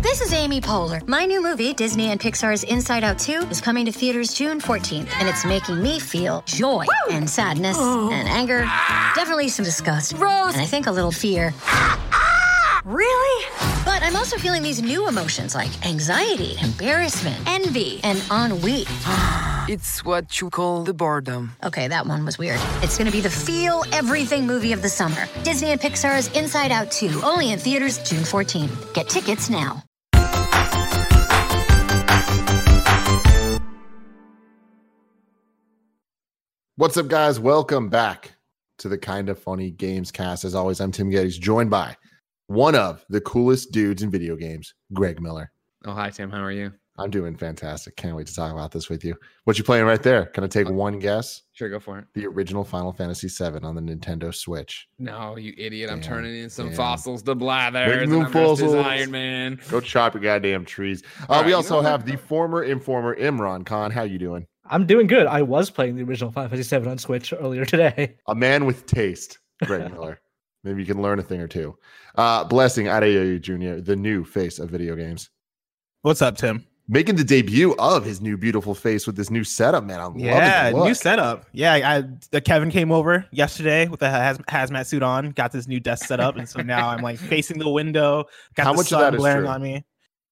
This is Amy Poehler. My new movie, Disney and Pixar's Inside Out 2, is coming to theaters June 14th, and it's making me feel joy and sadness and anger, definitely some disgust, and I think a little fear. Really? But I'm also feeling these new emotions like anxiety, embarrassment, envy, and ennui. It's what you call the boredom. Okay, that one was weird. It's gonna be the feel everything movie of the summer. Disney and Pixar's Inside Out 2, only in theaters June 14th. Get tickets now. What's up, guys? Welcome back to the Kinda Funny Games cast. As always, I'm Tim Geddes, joined by one of the coolest dudes in video games, Greg Miller. Oh, hi, Tim. How are you? I'm doing fantastic. Can't wait to talk about this with you. What you playing right there? Can I take one guess? Sure, go for it. The original Final Fantasy VII on the Nintendo Switch. No, you idiot. I'm Damn, turning in some damn. fossils to blather. Bring them fossils. Iron Man. Go chop your goddamn trees. All We right, also you know have the former Informer, Imran Khan. How you doing? I'm doing good. I was playing the original Final Fantasy VII on Switch earlier today. A man with taste, Greg Miller. Maybe you can learn a thing or two. Blessing Adeoye Jr., the new face of video games. What's up, Tim? Making the debut of his new beautiful face with this new setup, man. I'm loving the look. New setup. Yeah, Kevin came over yesterday with a hazmat suit on, got this new desk set up, and so now I'm like facing the window. Got How the much of sun that is blaring true? on me.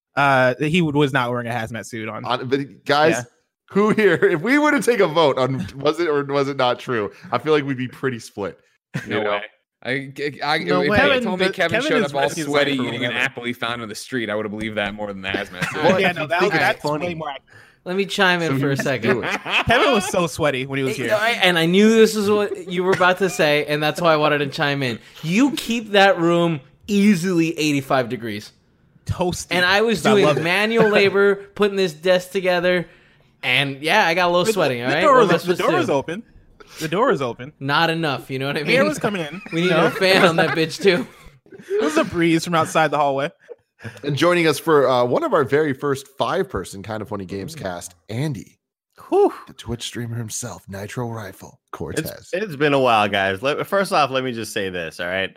He was not wearing a hazmat suit on. But guys, Yeah. who here, if we were to take a vote on was it or was it not true, I feel like we'd be pretty split. No You know? way. If No you way. told me Kevin showed is up all rescue sweaty sniper or eating an whatever. apple he found on the street, I would have believed that more than the hazmat suit. Well, Yeah, if no, you think it's that's funny. way more. Let me chime in So for you a second. do it. Kevin was so sweaty when he was here. And I knew this is what you were about to say, and that's why I wanted to chime in. You keep that room easily 85 degrees. Toasty. And I was I love doing it. manual labor, putting this desk together, and yeah, I got a little sweaty, all right? The door What am I is supposed to do? open. The door is open. Not enough, you know what I mean? Air was coming in. We need a fan on that bitch, too. It was a breeze from outside the hallway. And joining us for one of our very first 5-person Kind of Funny Games cast, Andy, Whew. the Twitch streamer himself, Nitro Rifle Cortez. It's been a while, guys. First off, let me just say this, all right?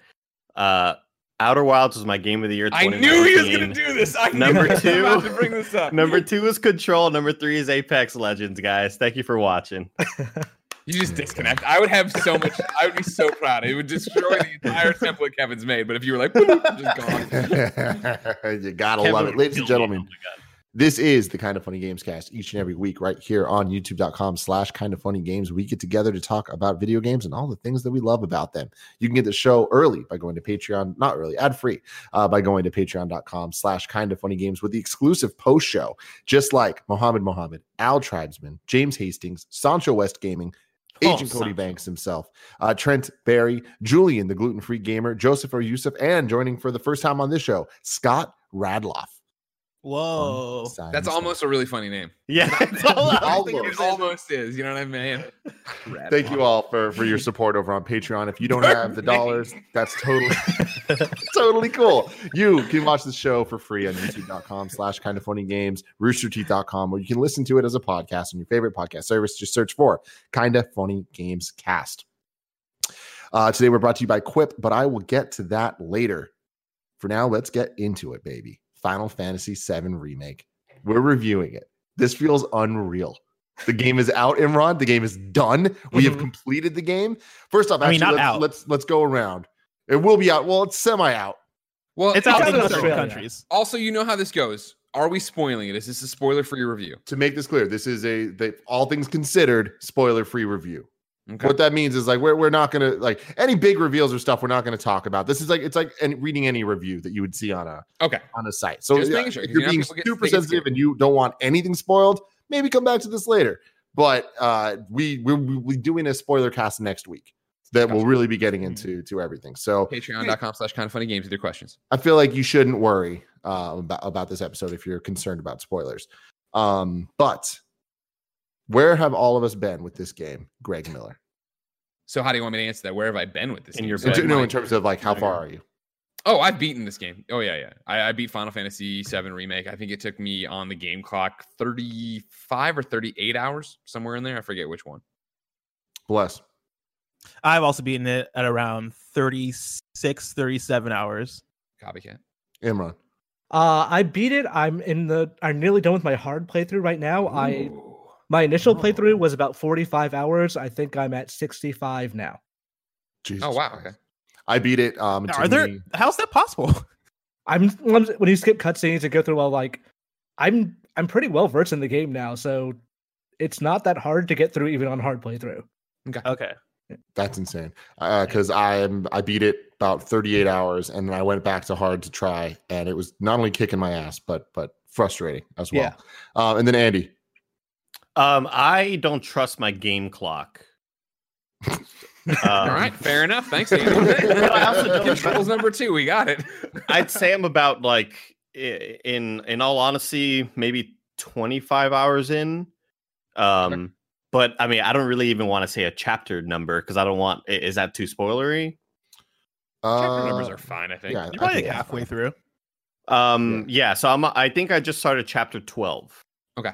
Outer Wilds was my game of the year. I knew he was going 2019. to do this. I Number knew he was two. about to bring this up. Number 2 is Control. Number 3 is Apex Legends, guys. Thank you for watching. You just disconnect. I would have so much. I would be so proud. It would destroy the entire template Kevin's made. But if you were like, just gone. You gotta love it. Ladies and gentlemen, this is the Kind of Funny Games cast each and every week right here on youtube.com/kindoffunnygames. We get together to talk about video games and all the things that we love about them. You can get the show early by going to Patreon, not early, ad-free, by going to patreon.com/kindoffunnygames with the exclusive post show, just like Mohammed, Al Tribesman, James Hastings, Sancho West Gaming, Agent Cody Sancho. Banks himself, Trent Barry, Julian, the gluten-free gamer, Joseph or Yusuf, and joining for the first time on this show, Scott Radloff. Whoa. That's almost a really funny name. Yeah, it's all It almost is. You know what I mean? Thank you all for your support over on Patreon. If you don't have the dollars, that's totally cool. You can watch the show for free on youtube.com/kindoffunnygames, roosterteeth.com, or you can listen to it as a podcast on your favorite podcast service. Just search for Kinda Funny Games Cast. Today we're brought to you by Quip, but I will get to that later. For now, let's get into it, baby. Final Fantasy VII Remake. We're reviewing it. This feels unreal. The game is out, Imran. The game is done. We have completed the game. First off, I mean, actually, not let's go around. It will be out. Well, it's semi out. Well, It's out in also, certain countries. also, you know how this goes. Are we spoiling it? Is this a spoiler-free review? To make this clear, this is all things considered, spoiler-free review. Okay. What that means is like we're not gonna like any big reveals or stuff. We're not gonna talk about. This is like it's like reading any review that you would see on a site. So Just yeah, making sure, if 'cause you're you know being people get- super they get sensitive scared. and you don't want anything spoiled, maybe come back to this later. But we're doing a spoiler cast next week that will really be getting into everything. So Patreon.com/kindoffunnygames with your questions. I feel like you shouldn't worry about this episode if you're concerned about spoilers. But where have all of us been with this game, Greg Miller? So how do you want me to answer that? Where have I been with this In game? your So bed. In terms of like how far are you? Oh, I've beaten this game. Oh, yeah. I beat Final Fantasy VII Remake. I think it took me on the game clock 35 or 38 hours, somewhere in there. I forget which one. Bless. I've also beaten it at around 36, 37 hours. Copycat. Imran. I beat it. I'm nearly done with my hard playthrough right now. My initial playthrough was about 45 hours. I think I'm at 65 now. Jesus Oh wow. Christ. Okay. I beat it. It Are took there? me- How's that possible? When you skip cutscenes and go through I'm pretty well versed in the game now, so it's not that hard to get through even on hard playthrough. Okay. That's insane. Because I beat it about 38 hours, and then I went back to hard to try, and it was not only kicking my ass, but frustrating as well. And then Andy. I don't trust my game clock. All right, fair enough. Thanks, Andy. I also don't- Controls number 2. We got it. I'd say I'm about like, in all honesty, maybe 25 hours in. But I mean, I don't really even want to say a chapter number because I don't want. Is that too spoilery? Chapter numbers are fine, I think. Yeah, You're I probably think like that's halfway fine. through. Yeah. So I think I just started chapter 12. Okay.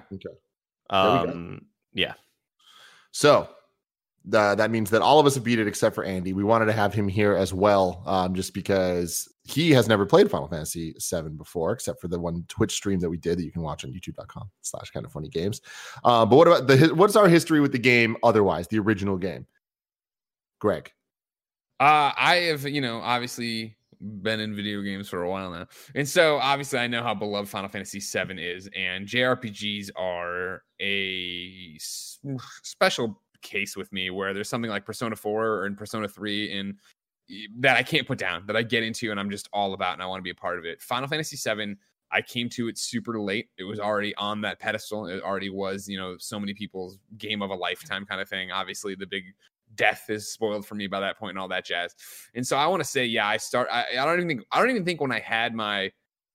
Yeah. So that means that all of us have beat it except for Andy. We wanted to have him here as well, just because he has never played Final Fantasy VII before, except for the one Twitch stream that we did that you can watch on youtube.com/kindoffunnygames. But what about what's our history with the game otherwise, the original game? Greg. I have, obviously been in video games for a while now. And so obviously I know how beloved Final Fantasy VII is, and JRPGs are a special case with me where there's something like Persona 4 or in Persona 3 and that I can't put down, that I get into and I'm just all about and I want to be a part of it. Final Fantasy VII, I came to it super late. It was already on that pedestal. It already was, so many people's game of a lifetime kind of thing. Obviously the big death is spoiled for me by that point and all that jazz. And so I want to say, yeah, I don't even think when I had my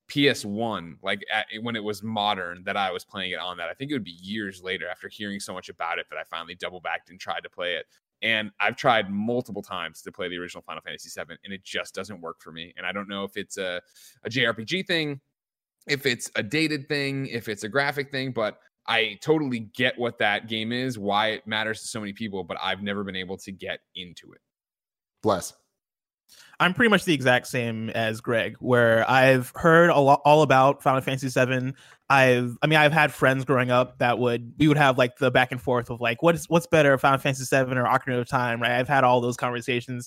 PS1, when it was modern, that I was playing it on that. I think it would be years later after hearing so much about it that I finally double backed and tried to play it. And I've tried multiple times to play the original Final Fantasy VII, and it just doesn't work for me. And I don't know if it's a JRPG thing, if it's a dated thing, if it's a graphic thing, but I totally get what that game is, why it matters to so many people, but I've never been able to get into it. Bless. I'm pretty much the exact same as Greg, where I've heard all about Final Fantasy VII. I've had friends growing up that we would have like the back and forth of like, what's better, Final Fantasy VII or Ocarina of Time, right? I've had all those conversations.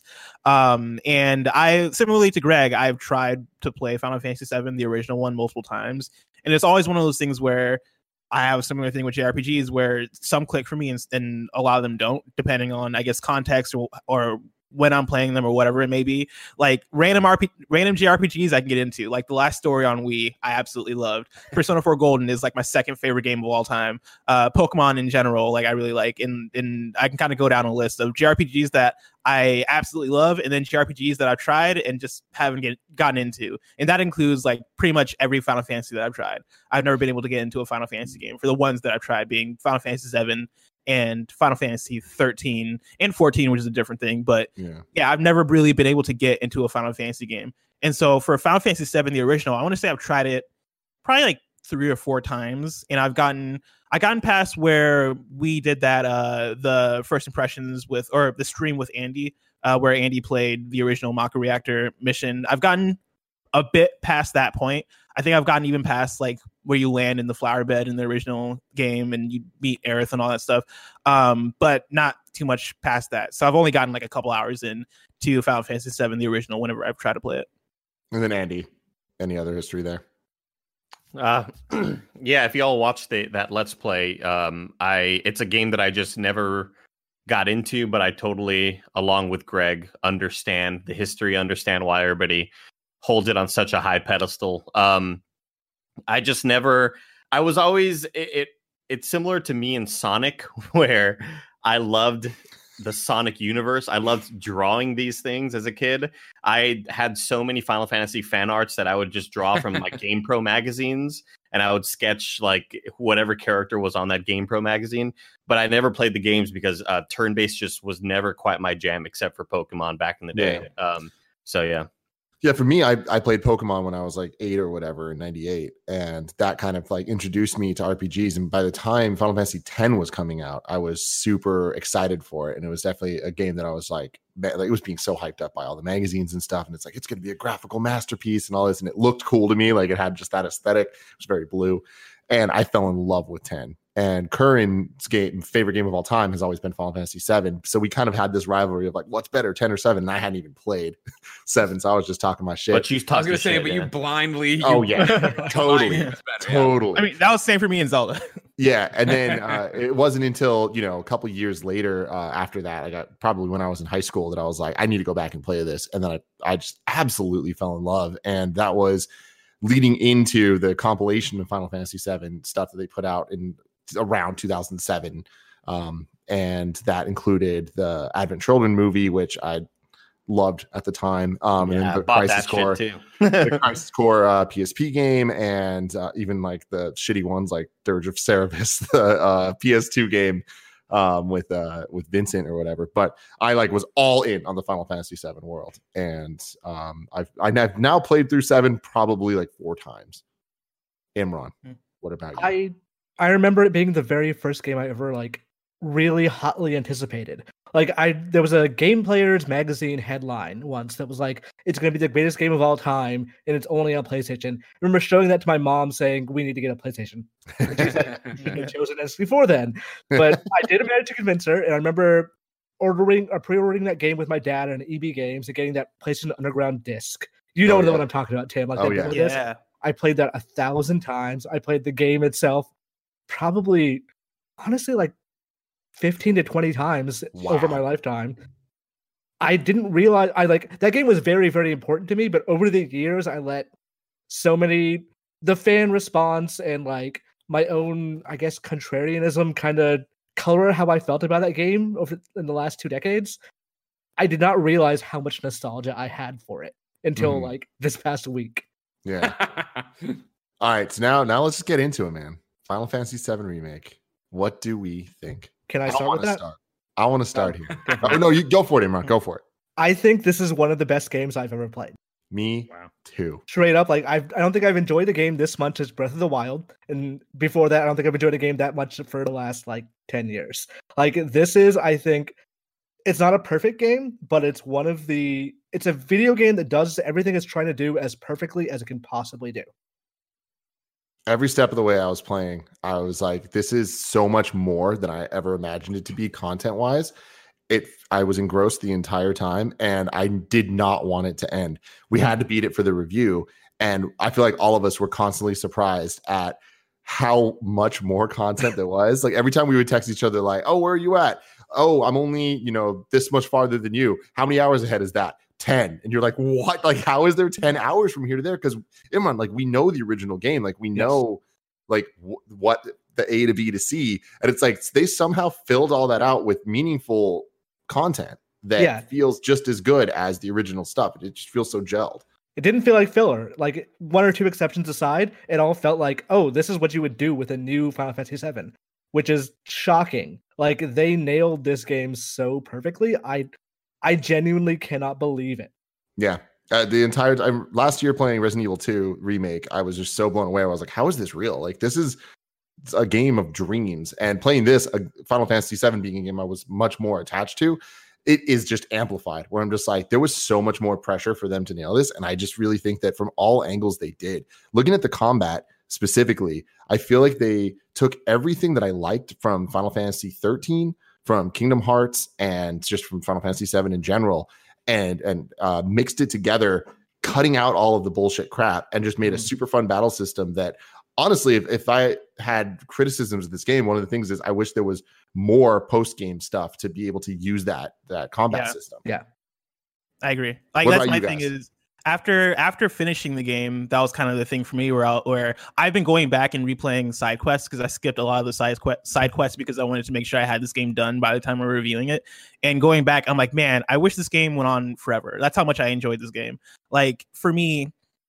And I, similarly to Greg, I've tried to play Final Fantasy VII, the original one, multiple times. And it's always one of those things where I have a similar thing with JRPGs where some click for me and a lot of them don't, depending on, I guess, context or when I'm playing them or whatever it may be. Like random JRPGs I can get into. Like The Last Story on Wii, I absolutely loved. Persona 4 Golden is like my second favorite game of all time. Pokemon in general, like I really like. And I can kind of go down a list of JRPGs that I absolutely love, and then JRPGs that I've tried and just haven't gotten into. And that includes like pretty much every Final Fantasy that I've tried. I've never been able to get into a Final Fantasy game. For the ones that I've tried, being Final Fantasy VII and Final Fantasy 13 and 14, which is a different thing. But yeah, I've never really been able to get into a Final Fantasy game. And so for Final Fantasy 7, the original, I want to say I've tried it probably like 3 or 4 times, and I've gotten past where we did that the first impressions or the stream with Andy, where Andy played the original Mako Reactor mission. I've gotten a bit past that point. I think I've gotten even past like where you land in the flower bed in the original game and you meet Aerith and all that stuff, but not too much past that. So I've only gotten like a couple hours in to Final Fantasy VII, the original, whenever I've tried to play it. And then Andy, any other history there? Yeah, if y'all watched that Let's Play, it's a game that I just never got into, but I totally, along with Greg, understand the history, understand why everybody holds it on such a high pedestal. I just never, I was always, it's similar to me in Sonic, where I loved the Sonic universe. I loved drawing these things as a kid. I had so many Final Fantasy fan arts that I would just draw from like GamePro magazines, and I would sketch like whatever character was on that GamePro magazine. But I never played the games because turn-based just was never quite my jam, except for Pokemon back in the day. So yeah. Yeah, for me, I played Pokemon when I was like 8 or whatever in 98. And that kind of like introduced me to RPGs. And by the time Final Fantasy X was coming out, I was super excited for it. And it was definitely a game that I was like like it was being so hyped up by all the magazines and stuff, and it's like it's going to be a graphical masterpiece and all this, and it looked cool to me, like it had just that aesthetic. It was very blue, and I fell in love with 10. And Curran's favorite game of all time has always been Final Fantasy 7. So we kind of had this rivalry of like, what's better, 10 or 7? And I hadn't even played 7, so I was just talking my shit. But you I was gonna say, but you blindly. Oh yeah, totally. I mean, that was the same for me in Zelda. Yeah, and then it wasn't until a couple years later after that, I got probably when I was in high school, that I was like, I need to go back and play this, and then I just absolutely fell in love, and that was leading into the compilation of Final Fantasy 7 stuff that they put out in around 2007, and that included the Advent Children movie, which I loved at the time, and the Crisis Core, the Crisis Core PSP game, and even like the shitty ones like Dirge of Cerberus, the PS2 game with Vincent or whatever. But I was all in on the Final Fantasy 7 world, and I've now played through 7 probably like 4 times. Imran, what about you? I remember it being the very first game I ever really hotly anticipated. There was a Game Players magazine headline once that was like, it's going to be the greatest game of all time, and it's only on PlayStation. I remember showing that to my mom, saying, we need to get a PlayStation. And she's like, you should have chosen S before then. But I did manage to convince her, and I remember pre-ordering that game with my dad and EB Games and getting that PlayStation Underground disc. You know what I'm talking about, Tim. I played that 1,000 times. I played the game itself probably, honestly, 15 to 20 times over my lifetime. I didn't realize that game was very, very important to me, but over the years I let the fan response and my own, I guess, contrarianism kind of color how I felt about that game in the last 2 decades. I did not realize how much nostalgia I had for it until this past week. Yeah. All right, so now let's just get into it, man. Final Fantasy 7 Remake. What do we think? Can I start with that? I want to start here. No, you go for it, Imran. Go for it. I think this is one of the best games I've ever played. Me too. Straight up, I don't think I've enjoyed a game this much as Breath of the Wild, and before that, I don't think I've enjoyed a game that much for the last 10 years. This is, I think, it's not a perfect game, but it's a video game that does everything it's trying to do as perfectly as it can possibly do. Every step of the way I was playing, I was like, this is so much more than I ever imagined it to be content-wise. I was engrossed the entire time, and I did not want it to end. We had to beat it for the review, and I feel like all of us were constantly surprised at how much more content there was. Every time we would text each other, oh, where are you at? Oh, I'm only, this much farther than you. How many hours ahead is that? 10. And you're like, what? How is there 10 hours from here to there? Because Imran, we know the original game. We know what the A to B to C. And it's they somehow filled all that out with meaningful content that feels just as good as the original stuff. It just feels so gelled. It didn't feel like filler. 1 or 2 exceptions aside, it all felt like, oh, this is what you would do with a new Final Fantasy VII, which is shocking. They nailed this game so perfectly. I genuinely cannot believe it. Yeah. The entire time last year playing Resident Evil 2 Remake, I was just so blown away. I was like, how is this real? This is a game of dreams. And playing this, Final Fantasy VII being a game I was much more attached to, it is just amplified, where I'm just like, there was so much more pressure for them to nail this. And I just really think that from all angles they did. Looking at the combat specifically, I feel like they took everything that I liked from Final Fantasy 13, from Kingdom Hearts, and just from Final Fantasy 7 in general, and mixed it together, cutting out all of the bullshit crap, and just made a super fun battle system that, honestly, if I had criticisms of this game, one of the things is I wish there was more post-game stuff to be able to use that combat system. Yeah. I agree. That's my thing is, after finishing the game, that was kind of the thing for me where I've been going back and replaying side quests, because I skipped a lot of the side quests because I wanted to make sure I had this game done by the time we're reviewing it. And going back, I'm like, man, I wish this game went on forever. That's how much I enjoyed this game. For me,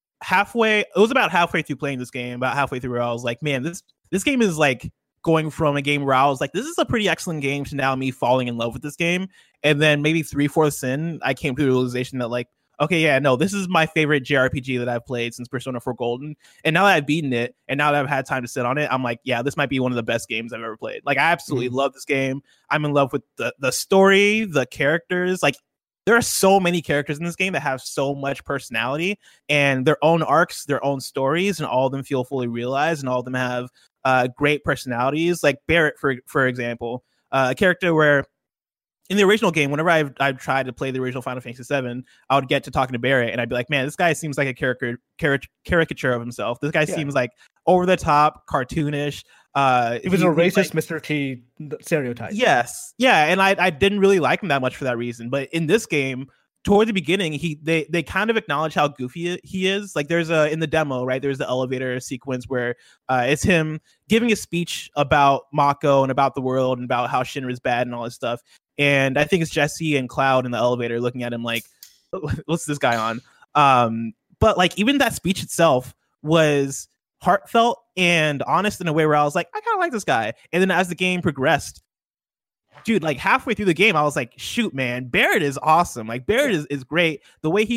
it was about halfway through playing this game, about halfway through, where I was like, man, this game is going from a game where I was like, this is a pretty excellent game, to now me falling in love with this game. And then maybe 3/4 in, I came to the realization that okay, yeah, no, this is my favorite JRPG that I've played since Persona 4 Golden. And now that I've beaten it, and now that I've had time to sit on it, I'm like, yeah, this might be one of the best games I've ever played. I absolutely love this game. I'm in love with the story, the characters. there are so many characters in this game that have so much personality and their own arcs, their own stories, and all of them feel fully realized, and all of them have great personalities. Like Barrett, for example, a character where in the original game, whenever I've tried to play the original Final Fantasy VII, I would get to talking to Barrett, and I'd be like, man, this guy seems like a caricature of himself. This guy seems like over the top, cartoonish. He was a racist Mr. T stereotype. Yes. Yeah, and I didn't really like him that much for that reason. But in this game, toward the beginning, they kind of acknowledge how goofy he is. Like there's in the demo, right? There's the elevator sequence where it's him giving a speech about Mako and about the world and about how Shinra is bad and all this stuff. And I think it's Jesse and Cloud in the elevator looking at him like, what's this guy on? But like even that speech itself was heartfelt and honest in a way where I was like, I kind of like this guy. And then as the game progressed, dude, like halfway through the game, I was like, shoot, man, Barrett is awesome. Like Barrett is great. The way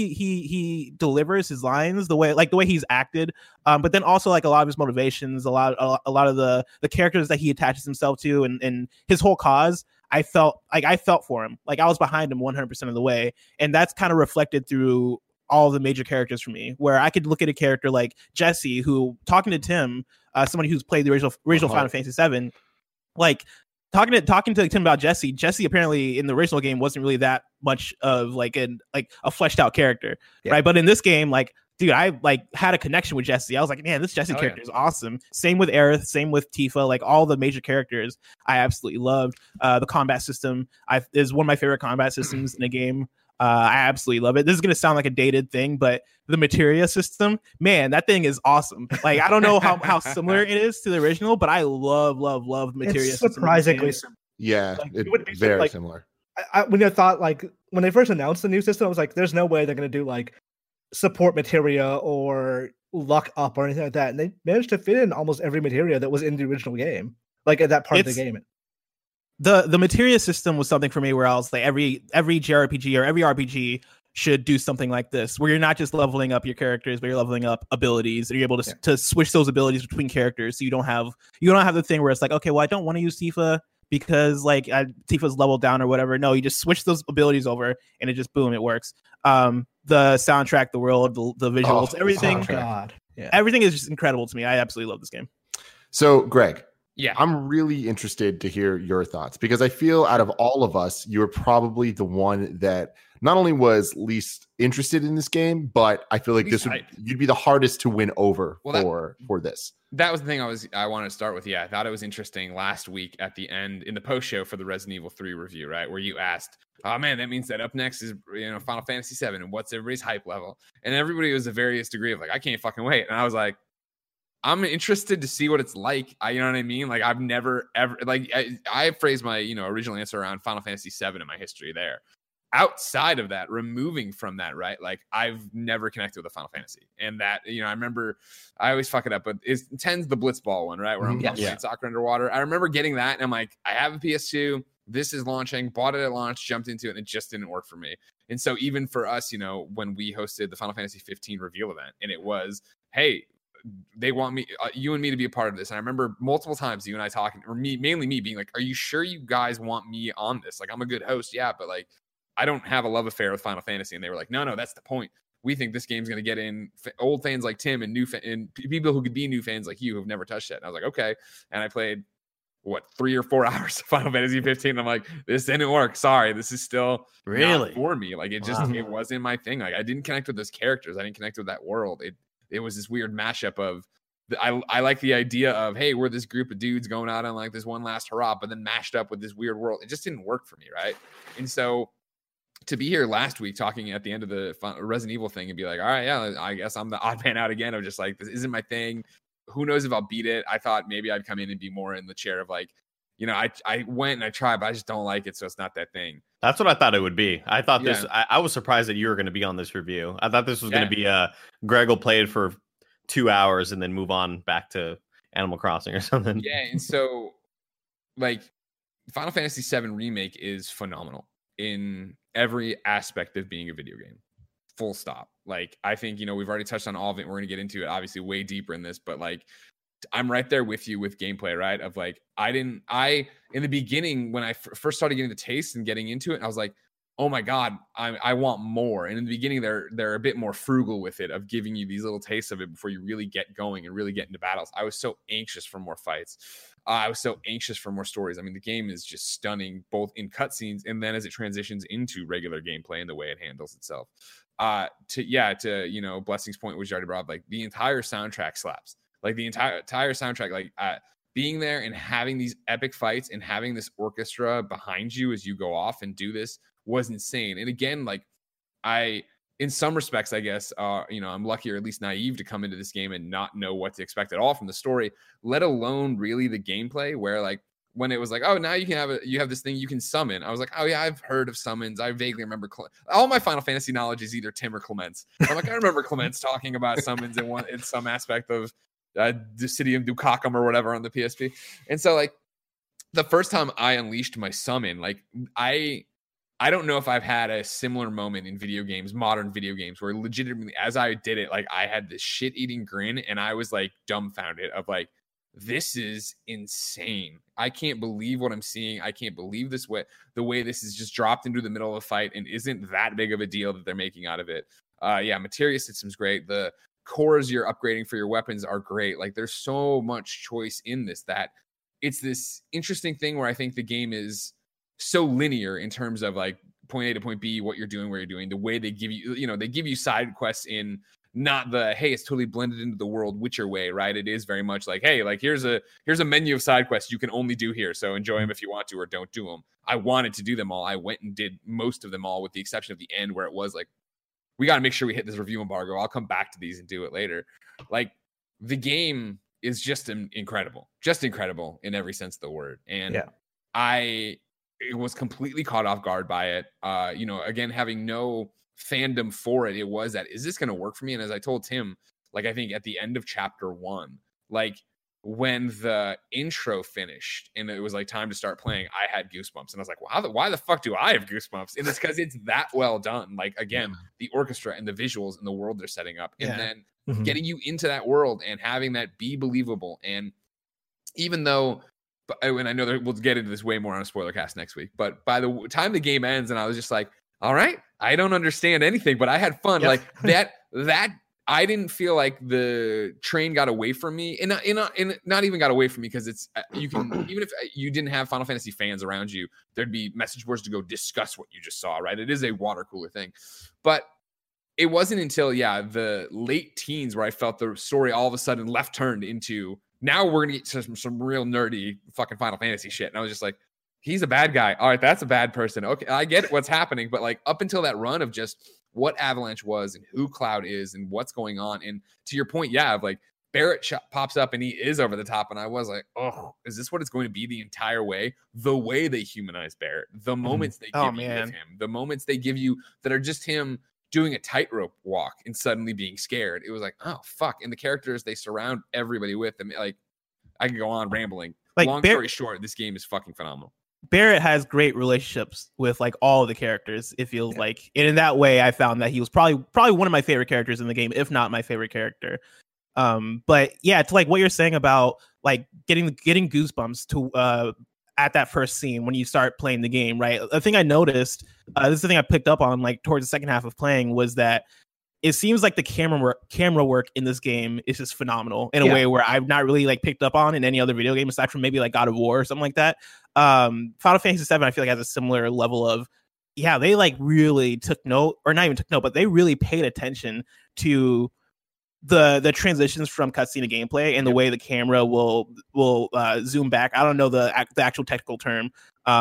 he delivers his lines, the way he's acted, but then also like a lot of his motivations, a lot of the characters that he attaches himself to, and his whole cause. I felt for him. Like I was behind him 100% of the way, and that's kind of reflected through all the major characters for me. Where I could look at a character like Jesse, who talking to Tim, somebody who's played the original Final Fantasy VII, like. Talking to Tim about Jesse apparently in the original game wasn't really that much of like a fleshed out character, right? But in this game, like, dude, I like had a connection with Jesse. I was like, man, this Jesse character is awesome. Same with Aerith, same with Tifa, like all the major characters I absolutely loved. The combat system is one of my favorite combat systems in a game. I absolutely love it. This is going to sound like a dated thing, but the materia system, man, that thing is awesome. Like, I don't know how similar it is to the original, but I love the materia system. Surprisingly similar. Yeah, like, it's very similar. When I thought, like, when they first announced the new system, I was like, there's no way they're going to do, like, support materia or luck up or anything like that. And they managed to fit in almost every materia that was in the original game, like, at that part of the game. The materia system was something for me where I was like, every JRPG or every RPG should do something like this, where you're not just leveling up your characters, but you're leveling up abilities, and you're able to switch those abilities between characters. So you don't have the thing where it's like, okay, well, I don't want to use Tifa because like Tifa's leveled down or whatever. No, you just switch those abilities over, and it just boom, it works. The soundtrack, the world, the visuals, everything. Everything is just incredible to me. I absolutely love this game. So, Greg. Yeah, I'm really interested to hear your thoughts because I feel out of all of us, you were probably the one that not only was least interested in this game, but I feel like you'd be the hardest to win over for this. That was the thing I wanted to start with. Yeah, I thought it was interesting last week at the end in the post show for the Resident Evil 3 review, right? Where you asked, oh man, that means that up next is, Final Fantasy 7 and what's everybody's hype level? And everybody was a various degree of like, I can't fucking wait. And I was like, I'm interested to see what it's like. You know what I mean? Like I've never ever like I phrased my original answer around Final Fantasy 7 in my history there. Outside of that, removing from that, right? Like I've never connected with a Final Fantasy, and that I remember I always fuck it up, but it's 10's the Blitzball one, right? Where I'm playing soccer underwater. I remember getting that, and I'm like, I have a PS2. This is launching. Bought it at launch, jumped into it, and it just didn't work for me. And so even for us, when we hosted the Final Fantasy 15 reveal event, and it was, hey, they want me, you and me, to be a part of this. And I remember multiple times you and I talking, or mainly me being like, are you sure you guys want me on this? Like, I'm a good host. Yeah. But like, I don't have a love affair with Final Fantasy. And they were like, no, that's the point. We think this game's going to get in old fans like Tim and and people who could be new fans like you who've never touched it. And I was like, okay. And I played 3 or 4 hours of Final Fantasy 15. And I'm like, this didn't work. Sorry. This is still not for me. Like it just, it wasn't my thing. Like I didn't connect with those characters. I didn't connect with that world. It was this weird mashup of I like the idea of, hey, we're this group of dudes going out on like this one last hurrah, but then mashed up with this weird world. It just didn't work for me, right? And so to be here last week talking at the end of the Resident Evil thing and be like, all right, yeah, I guess I'm the odd man out again of just like, this isn't my thing. Who knows if I'll beat it? I thought maybe I'd come in and be more in the chair of like, I went and I tried, but I just don't like it, so it's not that thing. That's what I thought it would be. I thought this. I was surprised that you were going to be on this review. I thought this was going to be Greg will play it for 2 hours and then move on back to Animal Crossing or something. Yeah, and so like Final Fantasy VII Remake is phenomenal in every aspect of being a video game. Full stop. Like I think we've already touched on all of it. We're going to get into it obviously way deeper in this, but like I'm right there with you with gameplay, right? Of like, in the beginning when I first started getting the taste and getting into it, I was like, oh my God, I want more. And in the beginning, they're a bit more frugal with it, of giving you these little tastes of it before you really get going and really get into battles. I was so anxious for more fights. I was so anxious for more stories. I mean, the game is just stunning, both in cutscenes and then as it transitions into regular gameplay and the way it handles itself. To Blessing's point, which you already brought up, like the entire soundtrack slaps. Like the entire soundtrack, like being there and having these epic fights and having this orchestra behind you as you go off and do this was insane. And again, like in some respects, I guess, I'm lucky or at least naive to come into this game and not know what to expect at all from the story, let alone really the gameplay, where like when it was like, oh, now you have this thing you can summon. I was like, oh yeah, I've heard of summons. I vaguely remember all my Final Fantasy knowledge is either Tim or Clements. I'm like, I remember Clements talking about summons in some aspect of the city of Dukakum or whatever on the PSP. And so like the first time I unleashed my summon, like I don't know if I've had a similar moment in video games, modern video games, where legitimately as I did it, like I had this shit-eating grin and I was like dumbfounded of like, this is insane. I can't believe what I'm seeing. I can't believe the way this is just dropped into the middle of a fight and isn't that big of a deal that they're making out of it. Materia system's great. The cores you're upgrading for your weapons are great. Like there's so much choice in this that it's this interesting thing where I think the game is so linear in terms of like point A to point B, what you're doing, where you're doing, the way they give you, they give you side quests in not the, hey, it's totally blended into the world Witcher way, right? It is very much like, hey, like here's a menu of side quests you can only do here. So enjoy them if you want to, or don't do them. I wanted to do them all. I went and did most of them all with the exception of the end where it was like, we got to make sure we hit this review embargo. I'll come back to these and do it later. Like the game is just incredible in every sense of the word. And I was completely caught off guard by it. Again, having no fandom for it, was that, is this going to work for me? And as I told Tim, like, I think at the end of chapter 1, like when the intro finished and it was like time to start playing, I had goosebumps. And I was like, wow, why the fuck do I have goosebumps? And it's because it's that well done. Like, again, the orchestra and the visuals and the world they're setting up, and then getting you into that world and having that be believable. And even though, and I know that we'll get into this way more on a spoiler cast next week, but by the time the game ends and I was just like, all right, I don't understand anything, but I had fun. Like that I didn't feel like the train got away from me, and not even got away from me, because it's you can, even if you didn't have Final Fantasy fans around you, there'd be message boards to go discuss what you just saw, right? It is a water cooler thing. But it wasn't until the late teens where I felt the story all of a sudden left turned into, now we're gonna get some real nerdy fucking Final Fantasy shit. And I was just like, he's a bad guy. All right, that's a bad person. Okay, I get what's happening, but like up until that run of just what Avalanche was and who Cloud is and what's going on, and to your point, of like Barrett pops up and he is over the top, and I was like, oh, is this what it's going to be the entire way? The way they humanize Barrett, the moments they give you with him, the moments they give you that are just him doing a tightrope walk and suddenly being scared. It was like, oh fuck. And the characters they surround everybody with them, like I could go on rambling. Like, long story short, this game is fucking phenomenal. Barrett has great relationships with like all of the characters, it feels like. And in that way, I found that he was probably one of my favorite characters in the game, if not my favorite character. But yeah, to like what you're saying about like getting goosebumps to at that first scene when you start playing the game, right? The thing I noticed, this is the thing I picked up on like towards the second half of playing, was that it seems like the camera work in this game is just phenomenal in a way where I've not really like picked up on in any other video game aside from maybe like God of War or something like that. Final Fantasy VII, I feel like has a similar level of, they like really took note, or not even took note, but they really paid attention to the transitions from cutscene to gameplay and the way the camera will zoom back. I don't know the actual technical term,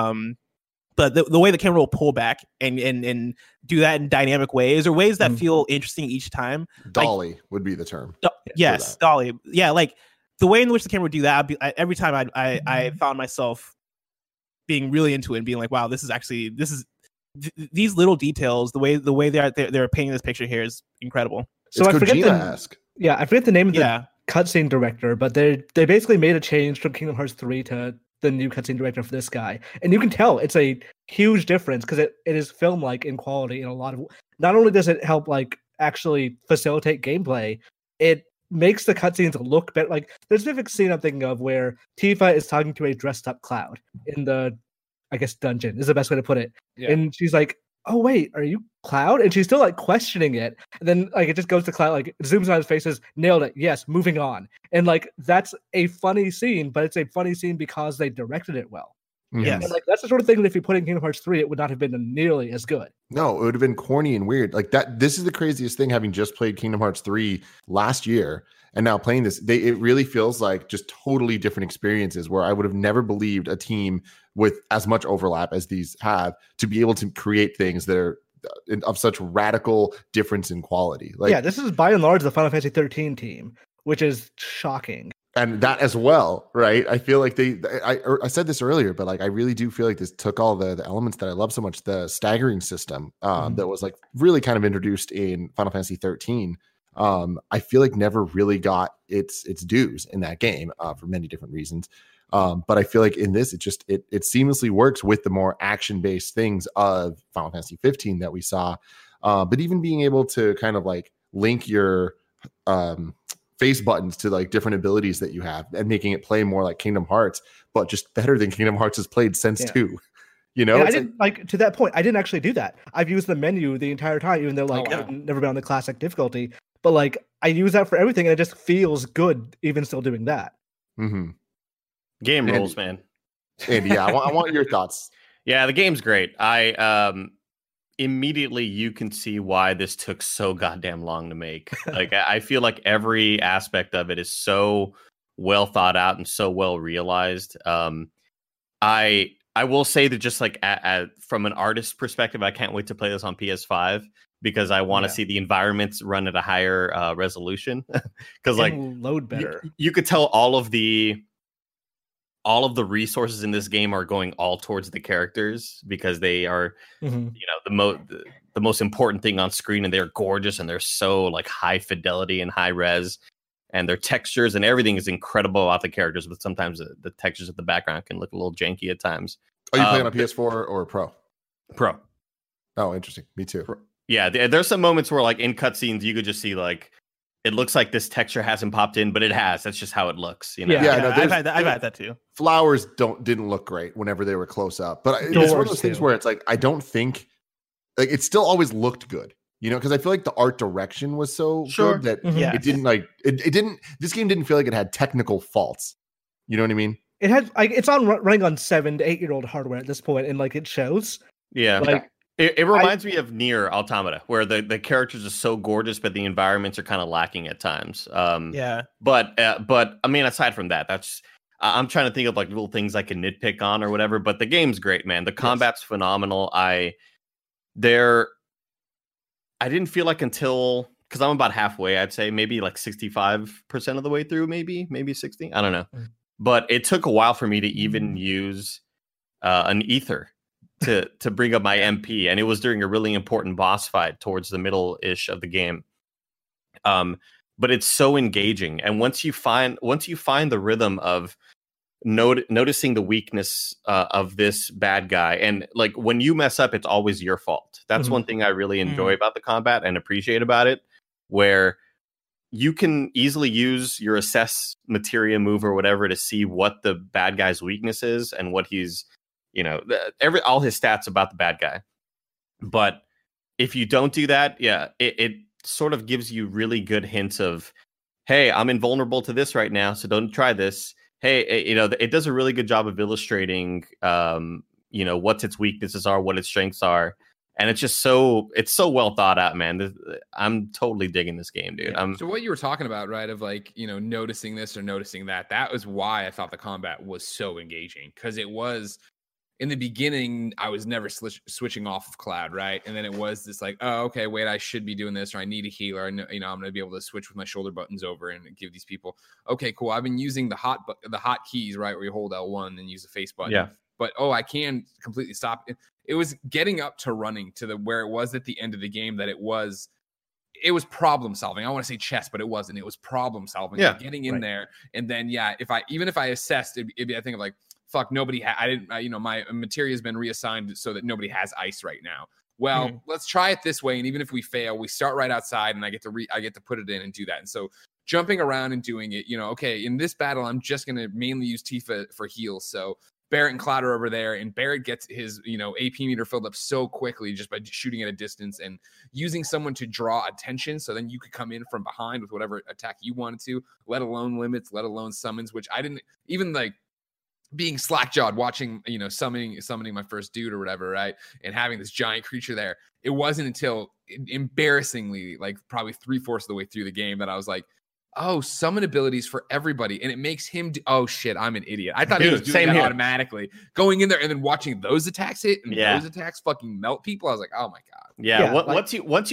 but the way the camera will pull back and do that in dynamic ways, or ways that feel interesting each time. Dolly would be the term. Yes, dolly. Yeah, like the way in which the camera would do that, every time I found myself being really into it and being like, wow, this is these little details, the way they're painting this picture here is incredible. So I forget the name of the cutscene director, but they basically made a change from Kingdom Hearts 3 to the new cutscene director for this guy, and you can tell it's a huge difference because it is film-like in quality. In a lot of, not only does it help like actually facilitate gameplay, it makes the cutscenes look better. Like there's a specific scene I'm thinking of where Tifa is talking to a dressed up Cloud in the, I guess, dungeon is the best way to put it, and she's like, oh wait, are you Cloud? And she's still like questioning it. And then like it just goes to Cloud, like it zooms on his face, says, nailed it. Yes, moving on. And like that's a funny scene, but it's a funny scene because they directed it well. Yes. And like that's the sort of thing that if you put in Kingdom Hearts 3, it would not have been nearly as good. No, it would have been corny and weird. Like that. This is the craziest thing, having just played Kingdom Hearts 3 last year and now playing this. It really feels like just totally different experiences where I would have never believed a team with as much overlap as these have to be able to create things that are of such radical difference in quality. Like, yeah, this is by and large the Final Fantasy 13 team, which is shocking. And that as well, right? I feel like I said this earlier, but like I really do feel like this took all the elements that I love so much, the staggering system that was like really kind of introduced in Final Fantasy 13. I feel like never really got its dues in that game for many different reasons. But I feel like in this, it seamlessly works with the more action-based things of Final Fantasy 15 that we saw. But even being able to kind of like link your face buttons to like different abilities that you have and making it play more like Kingdom Hearts, but just better than Kingdom Hearts has played since 2. You know, I didn't like to that point. I didn't actually do that. I've used the menu the entire time, even though like I've never been on the classic difficulty. But like I use that for everything, and it just feels good, even still doing that. Mm-hmm. Game rules, man. Andy, yeah, I want your thoughts. Yeah, the game's great. Immediately you can see why this took so goddamn long to make. Like I feel like every aspect of it is so well thought out and so well realized. I will say that just like from an artist perspective, I can't wait to play this on PS5 because I want to see the environments run at a higher resolution. Because like load better. You could tell all of the resources in this game are going all towards the characters because they are, you know, the most important thing on screen, and they're gorgeous and they're so like high fidelity and high res, and their textures and everything is incredible about the characters. But sometimes the textures of the background can look a little janky at times. Are you playing on PS4 or Pro? Pro. Oh, interesting. Me too. Yeah, there's some moments where like in cutscenes you could just see like it looks like this texture hasn't popped in, but it has. That's just how it looks. You know? No, I've had that too. Flowers didn't look great whenever they were close up, but it's one of those things where it's like I don't think like it still always looked good, you know, because I feel like the art direction was so good that it didn't like it didn't. This game didn't feel like it had technical faults. You know what I mean? It had like it's running on 7 to 8 year old hardware at this point, and like it shows. Yeah, like. It reminds me of Nier Automata, where the characters are so gorgeous, but the environments are kind of lacking at times. But I mean, aside from that, that's I'm trying to think of like little things I can nitpick on or whatever. But the game's great, man. The combat's phenomenal. I didn't feel like until because I'm about halfway, I'd say maybe like 65% of the way through, maybe 60. I don't know, but it took a while for me to even use an ether to bring up my MP, and it was during a really important boss fight towards the middle-ish of the game. But it's so engaging, and once you find the rhythm of noticing the weakness of this bad guy, and like when you mess up, it's always your fault. That's one thing I really enjoy about the combat and appreciate about it, where you can easily use your assess materia move or whatever to see what the bad guy's weakness is and what he's, you know, all his stats about the bad guy. But if you don't do that, it sort of gives you really good hints of, hey, I'm invulnerable to this right now, so don't try this. Hey, you know, it does a really good job of illustrating, you know, what its weaknesses are, what its strengths are. And it's so well thought out, man. I'm totally digging this game, dude. So what you were talking about, right, of like, you know, noticing this or noticing that was why I thought the combat was so engaging, because it was, in the beginning, I was never switching off of Cloud, right? And then it was this like, oh, okay, wait, I should be doing this, or I need a healer. I know, you know, I'm going to be able to switch with my shoulder buttons over and give these people, okay, cool. I've been using the hot keys, right, where you hold L1 and use the face button. Yeah. But, I can completely stop. It was getting up to running to where it was at the end of the game that it was problem solving. I want to say chess, but it wasn't. It was problem solving. Yeah, getting in there. And then, if I assessed, it'd be, I think of like, fuck, nobody you know, my materia has been reassigned so that nobody has ice right now. Well, let's try it this way. And even if we fail, we start right outside and I get to put it in and do that. And so jumping around and doing it, you know, okay, in this battle, I'm just going to mainly use Tifa for heals. So Barrett and Cloud are over there, and Barrett gets his, AP meter filled up so quickly just by shooting at a distance and using someone to draw attention. So then you could come in from behind with whatever attack you wanted to, let alone limits, let alone summons, which I didn't even like being slack-jawed watching, summoning my first dude or whatever, right? And having this giant creature there. It wasn't until embarrassingly, like probably 3/4 of the way through the game that I was like, oh, summon abilities for everybody. And it makes him oh shit, I'm an idiot. I thought he was doing that automatically. Going in there and then watching those attacks hit and those attacks fucking melt people. I was like, oh my God. Yeah. Once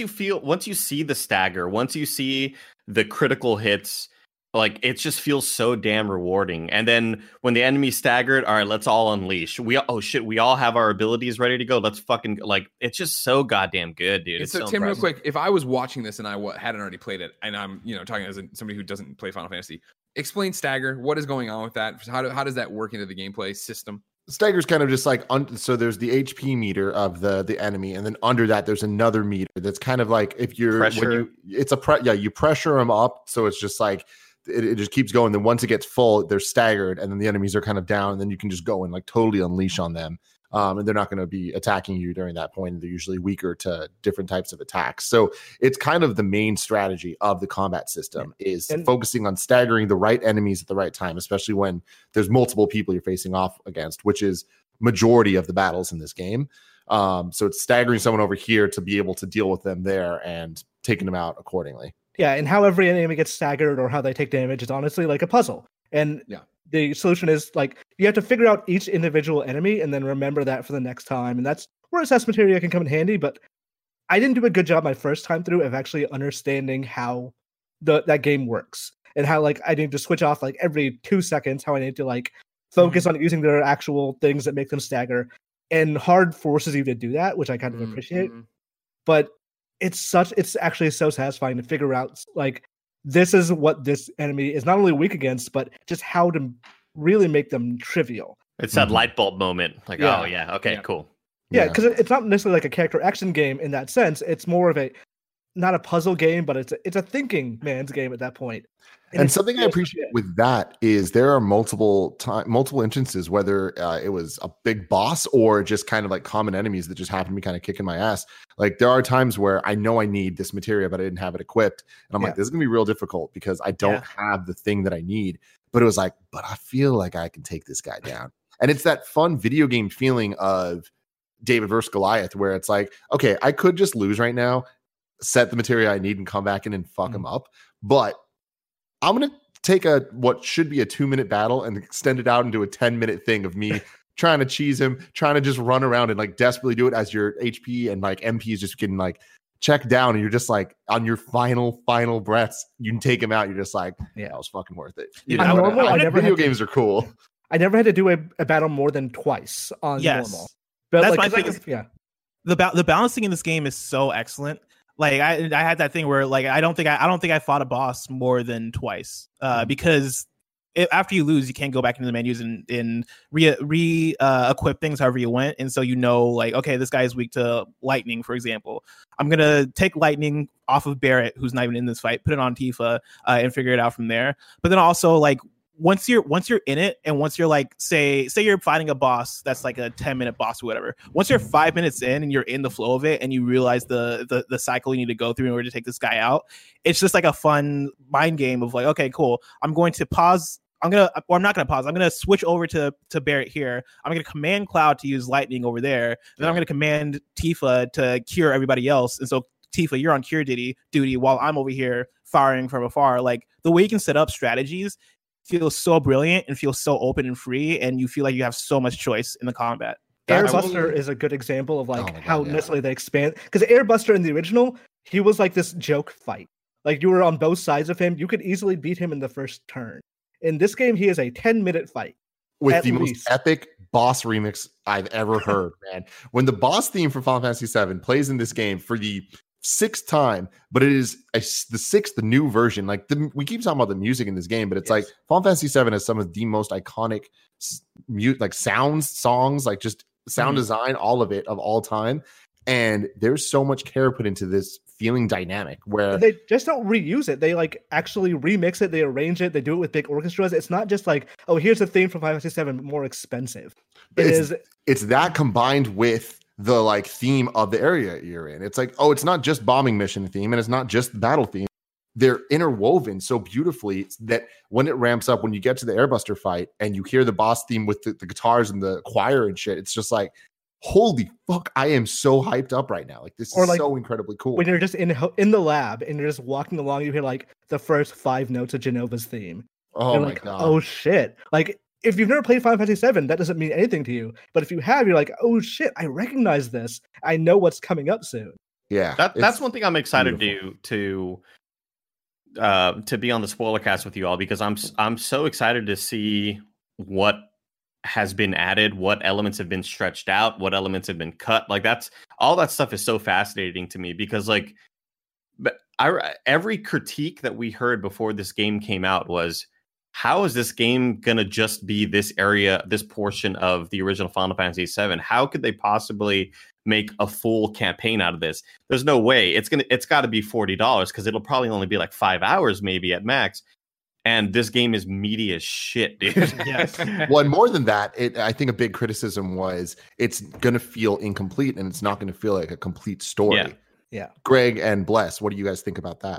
you see the stagger, once you see the critical hits, like it just feels so damn rewarding. And then when the enemy's staggered, all right, let's all unleash. We all have our abilities ready to go. Let's fucking it's just so goddamn good, dude. It's so Tim, impressive. Real quick, if I was watching this and I hadn't already played it, and I'm talking as somebody who doesn't play Final Fantasy, explain stagger. What is going on with that? How does that work into the gameplay system? Stagger's kind of just like so there's the HP meter of the enemy, and then under that there's another meter that's kind of like if you're pressure. You pressure them up, so it's just like it just keeps going. Then once it gets full, they're staggered, and then the enemies are kind of down, and then you can just go and like totally unleash on them. And they're not going to be attacking you during that point. They're usually weaker to different types of attacks. So it's kind of the main strategy of the combat system is focusing on staggering the right enemies at the right time, especially when there's multiple people you're facing off against, which is majority of the battles in this game. So it's staggering someone over here to be able to deal with them there and taking them out accordingly. Yeah, and how every enemy gets staggered or how they take damage is honestly like a puzzle. And the solution is like you have to figure out each individual enemy and then remember that for the next time. And that's where assess materia can come in handy. But I didn't do a good job my first time through of actually understanding how that game works and how like I need to switch off like every 2 seconds, how I need to like focus on using their actual things that make them stagger. And hard forces you to do that, which I kind of appreciate. But it's actually so satisfying to figure out like this is what this enemy is not only weak against, but just how to really make them trivial. It's that light bulb moment. Like, cool. Yeah, because it's not necessarily like a character action game in that sense. It's more of not a puzzle game, but it's a thinking man's game at that point. And something I appreciate with that is there are multiple instances, whether it was a big boss or just kind of like common enemies that just happen to be kind of kicking my ass. Like there are times where I know I need this materia, but I didn't have it equipped. And I'm like, this is going to be real difficult because I don't have the thing that I need. But it was like, but I feel like I can take this guy down. And it's that fun video game feeling of David versus Goliath, where it's like, okay, I could just lose right now, set the materia I need and come back in and fuck him up. But I'm going to take what should be a 2-minute battle and extend it out into a 10-minute thing of me trying to cheese him, trying to just run around and like desperately do it as your HP and like MP is just getting like checked down. And you're just like on your final breaths, you can take him out. You're just like, that was fucking worth it. Video games are cool. I never had to do a battle more than twice on normal. But that's like, my thing. The balancing in this game is so excellent. Like I had that thing where like I don't think I fought a boss more than twice because after you lose you can't go back into the menus and equip things however you went, and so like okay, this guy is weak to lightning, for example. I'm gonna take lightning off of Barrett, who's not even in this fight, put it on Tifa and figure it out from there. But then also like once you're in it, and once you're like say you're fighting a boss that's like a 10-minute boss or whatever, once you're 5 minutes in and you're in the flow of it and you realize the cycle you need to go through in order to take this guy out, it's just like a fun mind game of like, okay, cool, I'm going to pause. I'm not gonna pause. I'm gonna switch over to Barrett here. I'm gonna command Cloud to use lightning over there. Then I'm gonna command Tifa to cure everybody else. And so Tifa, you're on cure duty while I'm over here firing from afar. Like the way you can set up strategies feels so brilliant and feels so open and free, and you feel like you have so much choice in the combat. Airbuster is a good example of like how necessarily they expand, because Airbuster in the original, he was like this joke fight. Like you were on both sides of him. You could easily beat him in the first turn. In this game, he is a 10-minute fight. With the most epic boss remix I've ever heard, man. When the boss theme for Final Fantasy VII plays in this game for the 6th time, but it is the 6th new version. Like we keep talking about the music in this game, but it's like Final Fantasy VII has some of the most iconic like songs, like just sound design, all of it of all time. And there's so much care put into this feeling dynamic where they just don't reuse it. They like actually remix it. They arrange it. They do it with big orchestras. It's not just like, oh, here's the theme from Final Fantasy VII, but more expensive. It's that combined with the like theme of the area you're in. It's like, oh, it's not just bombing mission theme, and it's not just battle theme. They're interwoven so beautifully that when it ramps up, when you get to the Airbuster fight and you hear the boss theme with the guitars and the choir and shit, it's just like, holy fuck, I am so hyped up right now. Like, this is like, so incredibly cool. When you're just in the lab and you're just walking along, you hear like the first 5 notes of Genova's theme. Oh my like, God. Oh shit. Like, if you've never played Final Fantasy VII, that doesn't mean anything to you. But if you have, you're like, oh shit, I recognize this. I know what's coming up soon. Yeah. That's one thing I'm excited to be on the spoiler cast with you all, because I'm so excited to see what has been added, what elements have been stretched out, what elements have been cut. Like, that's all that stuff is so fascinating to me, because like every critique that we heard before this game came out was, how is this game gonna just be this area, this portion of the original Final Fantasy VII? How could they possibly make a full campaign out of this? There's no way. It's got to be $40, because it'll probably only be like 5 hours maybe at max. And this game is meaty as shit, dude. Yes. Well, and more than that, I think a big criticism was it's gonna feel incomplete, and it's not gonna feel like a complete story. Yeah. Greg and Bless, what do you guys think about that?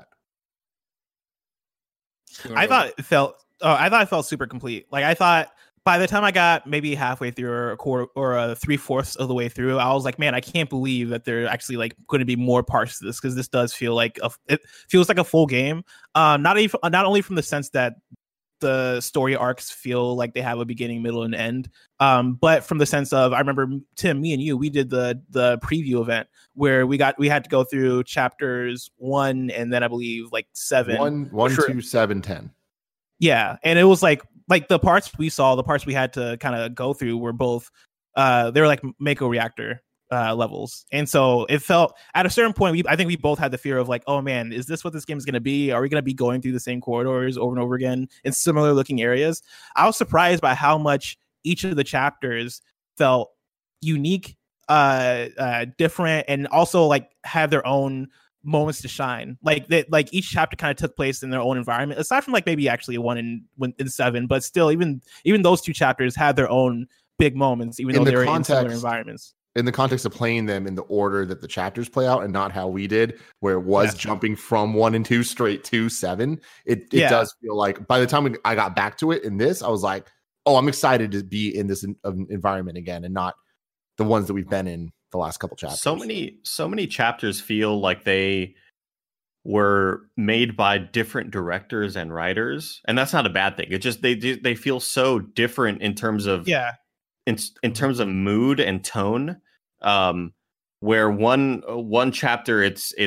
I thought it felt super complete. Like, I thought by the time I got maybe halfway through or a quarter or 3/4 of the way through, I was like, man, I can't believe that there actually like going to be more parts to this, because this does feel like it feels like a full game. Not only from the sense that the story arcs feel like they have a beginning, middle, and end, but from the sense of, I remember Tim, me and you, we did the preview event where we had to go through chapters 1 and then I believe like 7, 1, 2, 7, 10. Yeah, and it was like the parts we saw, the parts we had to kind of go through were both they were like Mako reactor levels, and so it felt at a certain point I think we both had the fear of like, oh man, is this what this game is going to be? Are we going to be going through the same corridors over and over again in similar looking areas? I was surprised by how much each of the chapters felt unique, different, and also like had their own moments to shine. Like that, like each chapter kind of took place in their own environment, aside from like maybe actually one in 7, but still even those 2 chapters had their own big moments, even though they were in similar environments. In the context of playing them in the order that the chapters play out and not how we did, where it was jumping from 1 and 2 straight to 7, it does feel like by the time I got back to it in this, I was like, oh, I'm excited to be in this environment again and not the ones that we've been in the last couple chapters. So many chapters feel like they were made by different directors and writers, and that's not a bad thing. It just they feel so different in terms of in terms of mood and tone. Where one chapter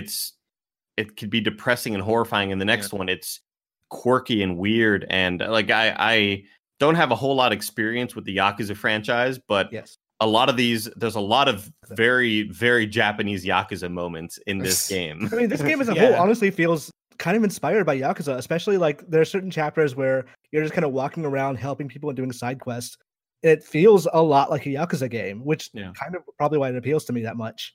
it could be depressing and horrifying, and the next one it's quirky and weird. And like I don't have a whole lot of experience with the Yakuza franchise, but a lot of there's a lot of very, very Japanese Yakuza moments in this game. I mean, this game as a whole honestly feels kind of inspired by Yakuza, especially like there are certain chapters where you're just kind of walking around helping people and doing side quests. It feels a lot like a Yakuza game, which kind of probably why it appeals to me that much.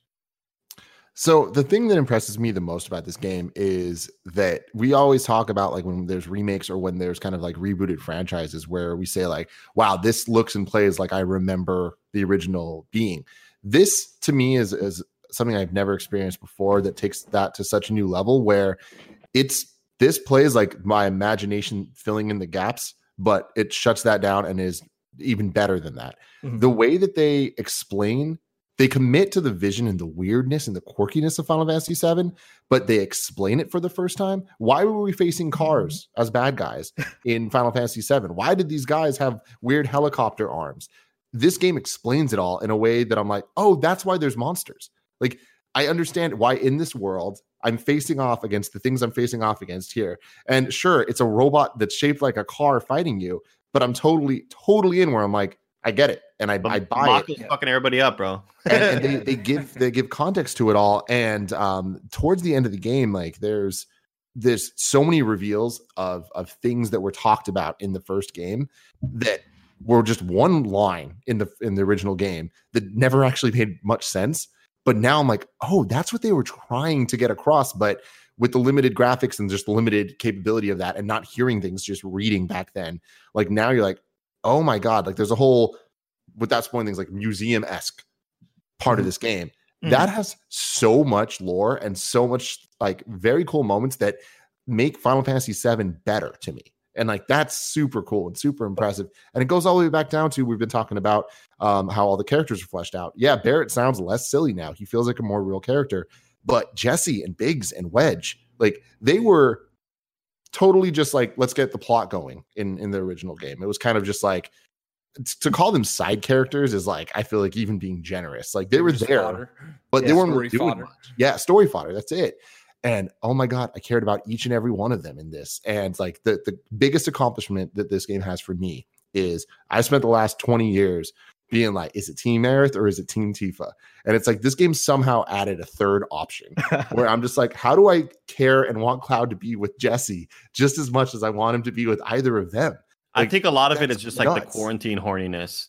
So the thing that impresses me the most about this game is that we always talk about like when there's remakes or when there's kind of like rebooted franchises where we say like, wow, this looks and plays like I remember the original being. This to me is something I've never experienced before that takes that to such a new level where this plays like my imagination filling in the gaps, but it shuts that down and is even better than that. Mm-hmm. The way that they explain, they commit to the vision and the weirdness and the quirkiness of Final Fantasy VII, but they explain it for the first time. Why were we facing cars as bad guys in Final Fantasy VII? Why did these guys have weird helicopter arms? This game explains it all in a way that I'm like, oh, that's why there's monsters. Like, I understand why in this world I'm facing off against the things I'm facing off against here. And sure, it's a robot that's shaped like a car fighting you, but I'm totally in where I'm like, I get it, and I buy Mako's it. Fucking everybody up, bro. and they give context to it all. And towards the end of the game, like there's so many reveals of things that were talked about in the first game that were just one line in the original game that never actually made much sense. But now I'm like, oh, that's what they were trying to get across. But with the limited graphics and just the limited capability of that and not hearing things, just reading back then, like now you're like, oh my God, like there's a whole, without spoiling things, like museum-esque part of this game that has so much lore and so much like very cool moments that make Final Fantasy VII better to me. And like that's super cool and super impressive. And it goes all the way back down to, we've been talking about how all the characters are fleshed out. Yeah, Barrett sounds less silly now. He feels like a more real character. But Jesse and Biggs and Wedge, like they were totally just like, let's get the plot going in the original game. It was kind of just like, to call them side characters is like, I feel like even being generous. Like they were there, fodder. but they weren't really doing fodder. much. Yeah, story fodder. That's it. And oh my God, I cared about each and every one of them in this. And like the biggest accomplishment that this game has for me is I spent the last 20 years being like, is it Team Aerith or is it Team Tifa? And it's like this game somehow added a third option where I'm just like, how do I care and want Cloud to be with Jesse just as much as I want him to be with either of them? Like, I think a lot of it is just like the quarantine horniness.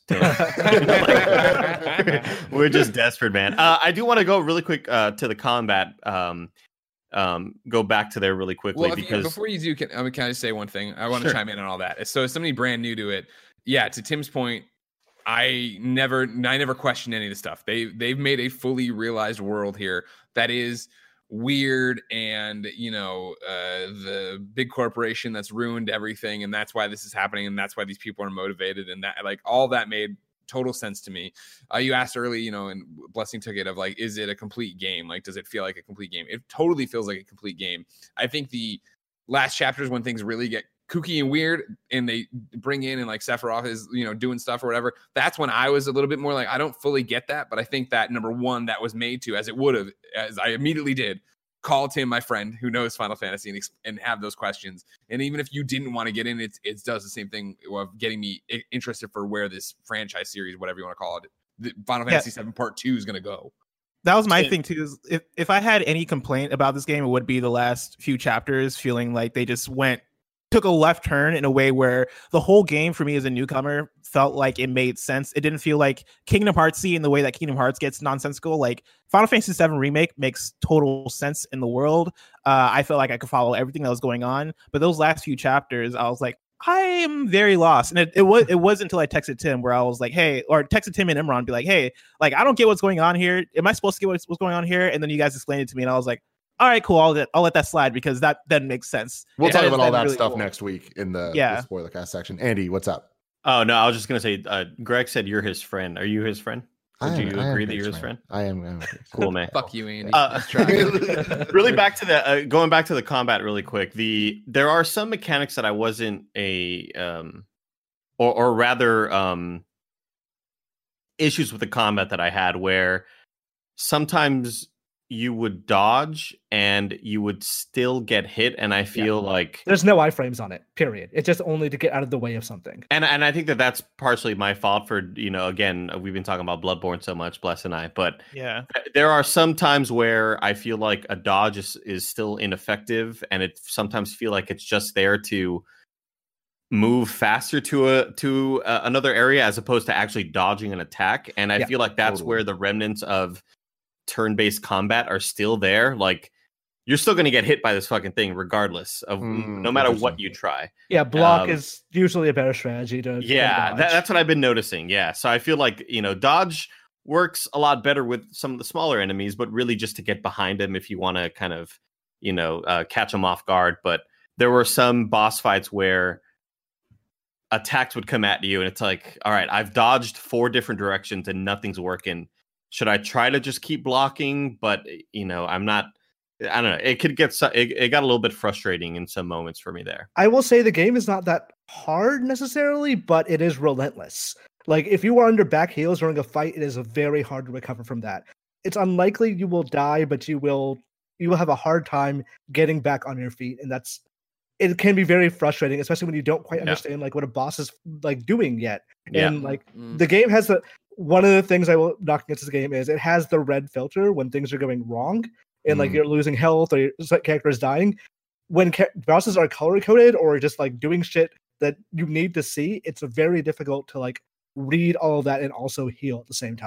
Like, we're just desperate, man. I do want to go really quick to the combat. Go back to there really quickly because before you do, can I just say one thing? I want to chime in on all that. So as somebody brand new to it, yeah, to Tim's point, I never questioned any of the stuff. They've made a fully realized world here that is weird, and the big corporation that's ruined everything, and that's why this is happening, and that's why these people are motivated, and that like all that made total sense to me. You asked early, and Blessing took it of like, is it a complete game? Like, does it feel like a complete game? It totally feels like a complete game. I think the last chapters when things really get kooky and weird and they bring in and like Sephiroth is, doing stuff or whatever. That's when I was a little bit more like, I don't fully get that. But I think that number one, that was made to, as it would have, as I immediately did, call Tim, my friend who knows Final Fantasy, and have those questions. And even if you didn't want to get in, it does the same thing of getting me interested for where this franchise series, whatever you want to call it, the Final Fantasy VII Part 2 is going to go. That was my thing too. Is if I had any complaint about this game, it would be the last few chapters feeling like they just took a left turn in a way where the whole game for me as a newcomer felt like it made sense. It didn't feel like Kingdom Heartsy in the way that Kingdom Hearts gets nonsensical. Like Final Fantasy VII Remake makes total sense in the world. I felt like I could follow everything that was going on, but those last few chapters, I was like, I am very lost. And it was until I texted Tim where I was like, hey, or texted Tim and Imran, be like, hey, like I don't get what's going on here. Am I supposed to get what's going on here? And then you guys explained it to me, and I was like, all right, cool. I'll let that slide because that then makes sense. We'll talk about all that really stuff next week in the spoiler cast section. Andy, what's up? Oh, no, I was just going to say, Greg said you're his friend. Are you his friend? Do you agree that you're his friend? I am. Cool, man. Fuck you, Andy. Really back to the going back to the combat really quick. There are some mechanics that I wasn't or rather issues with the combat that I had where sometimes you would dodge and you would still get hit, and I feel like there's no iframes on it, period. It's just only to get out of the way of something. And I think that's partially my fault for, again, we've been talking about Bloodborne so much, Bless and I, but yeah, there are some times where I feel like a dodge is still ineffective, and it sometimes feel like it's just there to move faster to another area as opposed to actually dodging an attack. And I feel like that's where the remnants of turn-based combat are still there. Like you're still going to get hit by this fucking thing regardless of no matter what you try. Yeah, block is usually a better strategy to that's what I've been noticing. Yeah, so I feel like dodge works a lot better with some of the smaller enemies, but really just to get behind them if you want to kind of catch them off guard. But there were some boss fights where attacks would come at you and it's like, all right, I've dodged 4 different directions and nothing's working. Should I try to just keep blocking? But I'm not. I don't know. It could get. It got a little bit frustrating in some moments for me there. I will say the game is not that hard necessarily, but it is relentless. Like if you are under back heels during a fight, it is very hard to recover from that. It's unlikely you will die, but you will have a hard time getting back on your feet, and it can be very frustrating, especially when you don't quite understand like what a boss is like doing yet. And like the game has one of the things I will knock against this game is it has the red filter when things are going wrong and like you're losing health or your character is dying. When bosses are color coded or just like doing shit that you need to see, it's very difficult to like read all of that and also heal at the same time.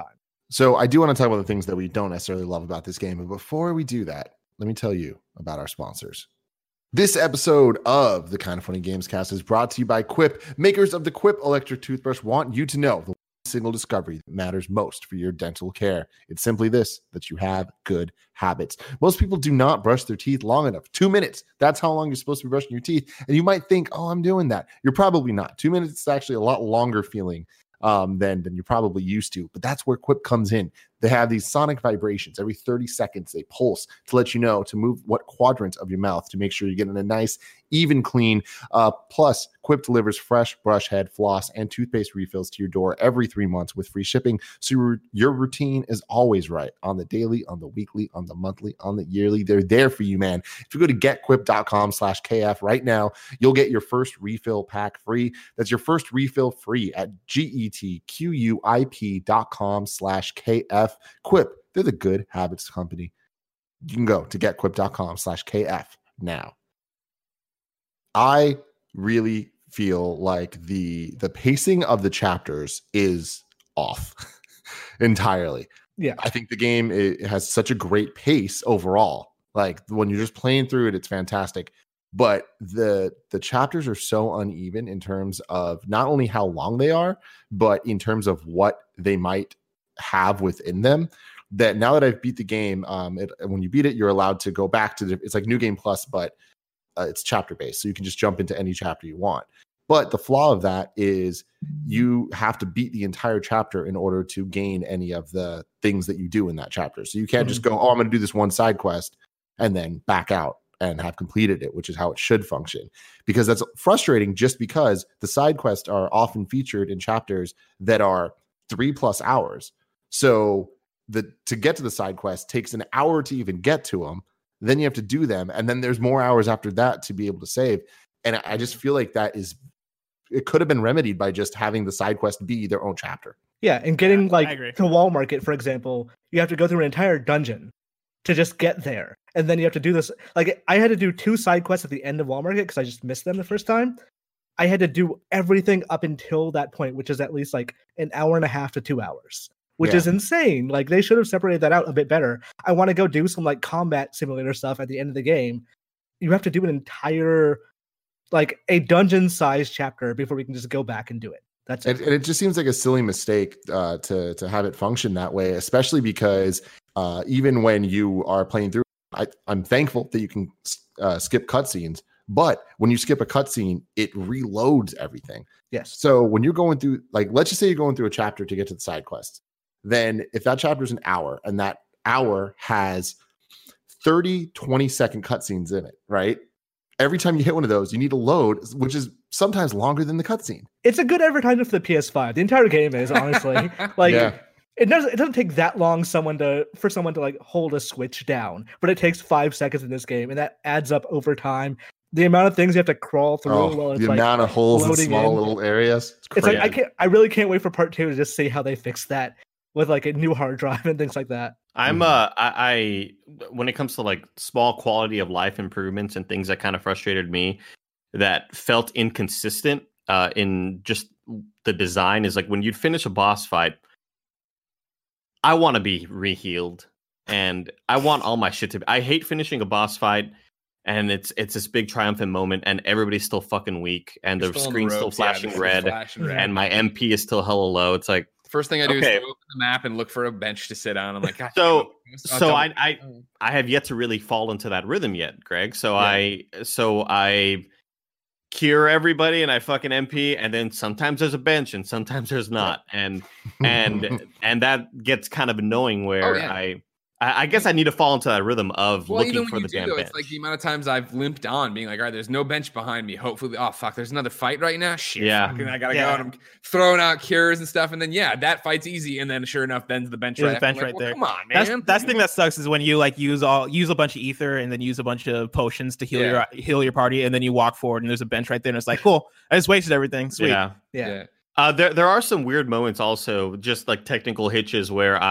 So I do want to talk about the things that we don't necessarily love about this game. But before we do that, let me tell you about our sponsors. This episode of the Kind of Funny Games Cast is brought to you by Quip. Makers of the Quip electric toothbrush want you to know the single discovery that matters most for your dental care. It's simply this, that you have good habits. Most people do not brush their teeth long enough. 2 minutes. That's how long you're supposed to be brushing your teeth. And you might think, oh, I'm doing that. You're probably not. 2 minutes is actually a lot longer feeling than you're probably used to. But that's where Quip comes in. They have these sonic vibrations. Every 30 seconds, they pulse to let you know to move what quadrant of your mouth to make sure you're getting a nice, even clean. Plus, Quip delivers fresh brush head, floss, and toothpaste refills to your door every 3 months with free shipping. So your routine is always right on the daily, on the weekly, on the monthly, on the yearly. They're there for you, man. If you go to getquip.com/KF right now, you'll get your first refill pack free. That's your first refill free at getquip.com/KF. Quip, they're the good habits company. You can go to getquip.com/KF now. I really feel like the pacing of the chapters is off entirely. Yeah. I think the game it has such a great pace overall. Like when you're just playing through it, it's fantastic. But the chapters are so uneven in terms of not only how long they are, but in terms of what they might have within them. That now that I've beat the game, when you beat it, you're allowed to go back to it's like New Game Plus, but it's chapter based, so you can just jump into any chapter you want. But the flaw of that is you have to beat the entire chapter in order to gain any of the things that you do in that chapter. So you can't just go, oh, I'm going to do this one side quest and then back out and have completed it, which is how it should function. Because that's frustrating, just because the side quests are often featured in chapters that are 3+ hours. So to get to the side quest takes an hour to even get to them. Then you have to do them, and then there's more hours after that to be able to save. And I just feel like it could have been remedied by just having the side quest be their own chapter. Yeah, and getting to Wall Market, for example, you have to go through an entire dungeon to just get there. And then you have to do this. Like, I had to do 2 side quests at the end of Wall Market because I just missed them the first time. I had to do everything up until that point, which is at least like an hour and a half to 2 hours. Which is insane. Like, they should have separated that out a bit better. I want to go do some like combat simulator stuff at the end of the game. You have to do an entire, like, a dungeon-sized chapter before we can just go back and do it. That's it. And it just seems like a silly mistake to have it function that way, especially because even when you are playing through, I'm thankful that you can skip cutscenes. But when you skip a cutscene, it reloads everything. Yes. So when you're going through, like, let's just say you're going through a chapter to get to the side quests. Then if that chapter is an hour and that hour has 30 20-second cutscenes in it, right? Every time you hit one of those, you need to load, which is sometimes longer than the cutscene. It's a good advertisement for the PS5. The entire game is, honestly. Like, it doesn't take that long for someone to like hold a switch down, but it takes 5 seconds in this game, and that adds up over time. The amount of things you have to crawl through, the amount of holes in small little areas. It's like I really can't wait for part 2 to just see how they fix that with like a new hard drive and things like that. I when it comes to like small quality of life improvements and things that kind of frustrated me that felt inconsistent in just the design is like when you'd finish a boss fight, I want to be rehealed and I want all my shit I hate finishing a boss fight and it's this big triumphant moment and everybody's still fucking weak and the screen's still flashing red and my MP is still hella low. It's like, first thing I do is go open the map and look for a bench to sit on. I'm like, gosh, I have yet to really fall into that rhythm yet, Greg. So I cure everybody and I fucking MP, and then sometimes there's a bench and sometimes there's not, and that gets kind of annoying where I guess I need to fall into that rhythm of looking for the damn bench. It's like the amount of times I've limped on, being like, all right, there's no bench behind me. Hopefully, oh, fuck, there's another fight right now? Shit, I gotta go. And I'm throwing out cures and stuff. And then, that fight's easy. And then, sure enough, then's the bench right there. Come on, man. That's the thing that sucks is when you like use a bunch of ether and then use a bunch of potions to heal your party. And then you walk forward and there's a bench right there. And it's like, cool, I just wasted everything. Sweet. Yeah. There are some weird moments also, just like technical hitches where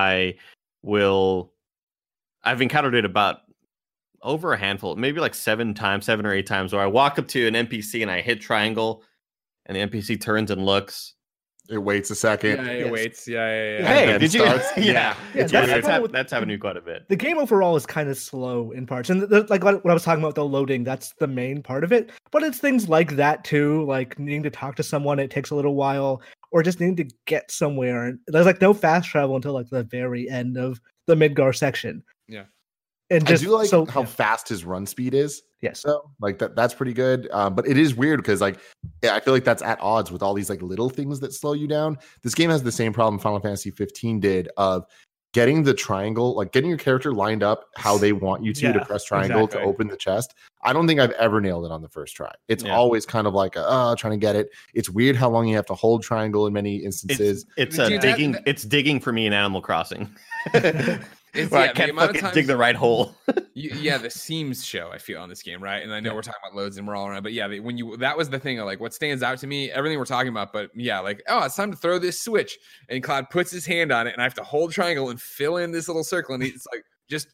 I've encountered it about over a handful, maybe like 7 or 8 times, where I walk up to an NPC and I hit triangle and the NPC turns and looks It waits a second. Yeah, it waits. Yeah. Hey, then did you? starts. Yeah, Yeah, it's that's- weird. that's what- That's happening quite a bit. The game overall is kind of slow in parts, and like what I was talking about, the loading, that's the main part of it. But it's things like that too, like needing to talk to someone, it takes a little while, or just needing to get somewhere. And there's like no fast travel until like the very end of the Midgar section. Yeah. And just I do like so how fast his run speed is. yes, So like that's pretty good. But it is weird because like I feel like that's at odds with all these like little things that slow you down. This game has the same problem Final Fantasy 15 did of getting the triangle, like getting your character lined up how they want you to Yeah, press triangle to exactly. open the chest. I don't think I've ever nailed it on the first try. It's Yeah. always kind of like trying to get it. It's weird how long you have to hold triangle in many instances. It's Dude, digging. that- It's digging for me in Animal Crossing. It's, Where I the can't amount of fucking times- dig the right hole. Yeah, the seams show, I feel, on this game, right? And I know we're talking about loads and we're all around, but yeah, that was the thing of like what stands out to me, everything we're talking about, but yeah, like, oh, it's time to throw this switch, and Cloud puts his hand on it, and I have to hold triangle and fill in this little circle, and it's like just,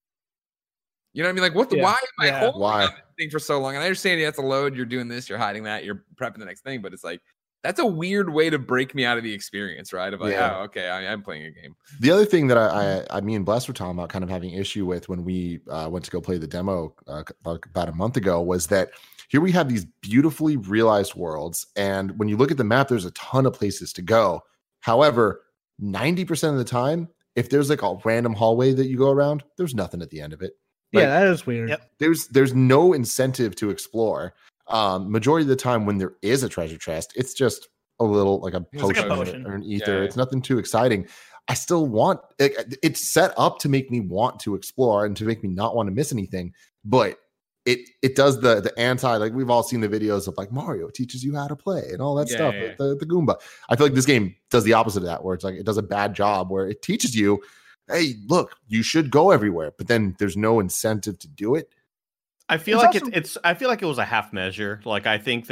you know what I mean? Like, what the, Yeah. why am I Yeah. holding Why? on this thing for so long? And I understand you have to load, you're doing this, you're hiding that, you're prepping the next thing, but it's like, that's a weird way to break me out of the experience, right? Of like, Yeah. oh, okay, I'm playing a game. The other thing that I me and Bless were talking about, kind of having issue with when we went to go play the demo about a month ago, was that here we have these beautifully realized worlds, and when you look at the map, there's a ton of places to go. However, 90% of the time, if there's like a random hallway that you go around, there's nothing at the end of it. Like, yeah, that is weird. Yep. there's no incentive to explore. Majority of the time when there is a treasure chest, it's just a little like a It's like potion, a potion. or an ether. Yeah. It's nothing too exciting. I still want it's set up to make me want to explore and to make me not want to miss anything, but it does the anti, like we've all seen the videos of like Mario teaches you how to play and all that Yeah, stuff, yeah, like the Goomba. I feel like this game does the opposite of that, where it's like it does a bad job where it teaches you, hey, look, you should go everywhere, but then there's no incentive to do it. I feel It's like also- it's I feel like it was a half measure. Like I think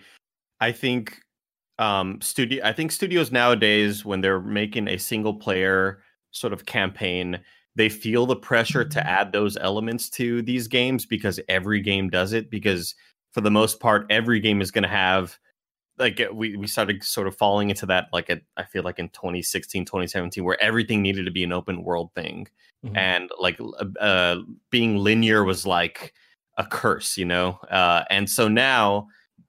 studios nowadays, when they're making a single player sort of campaign, they feel the pressure to add those elements to these games because every game does it, because for the most part every game is going to have, like, we started sort of falling into that, like I feel like in 2016 2017, where everything needed to be an open world thing. Mhm. And like being linear was like a curse, you know? And so now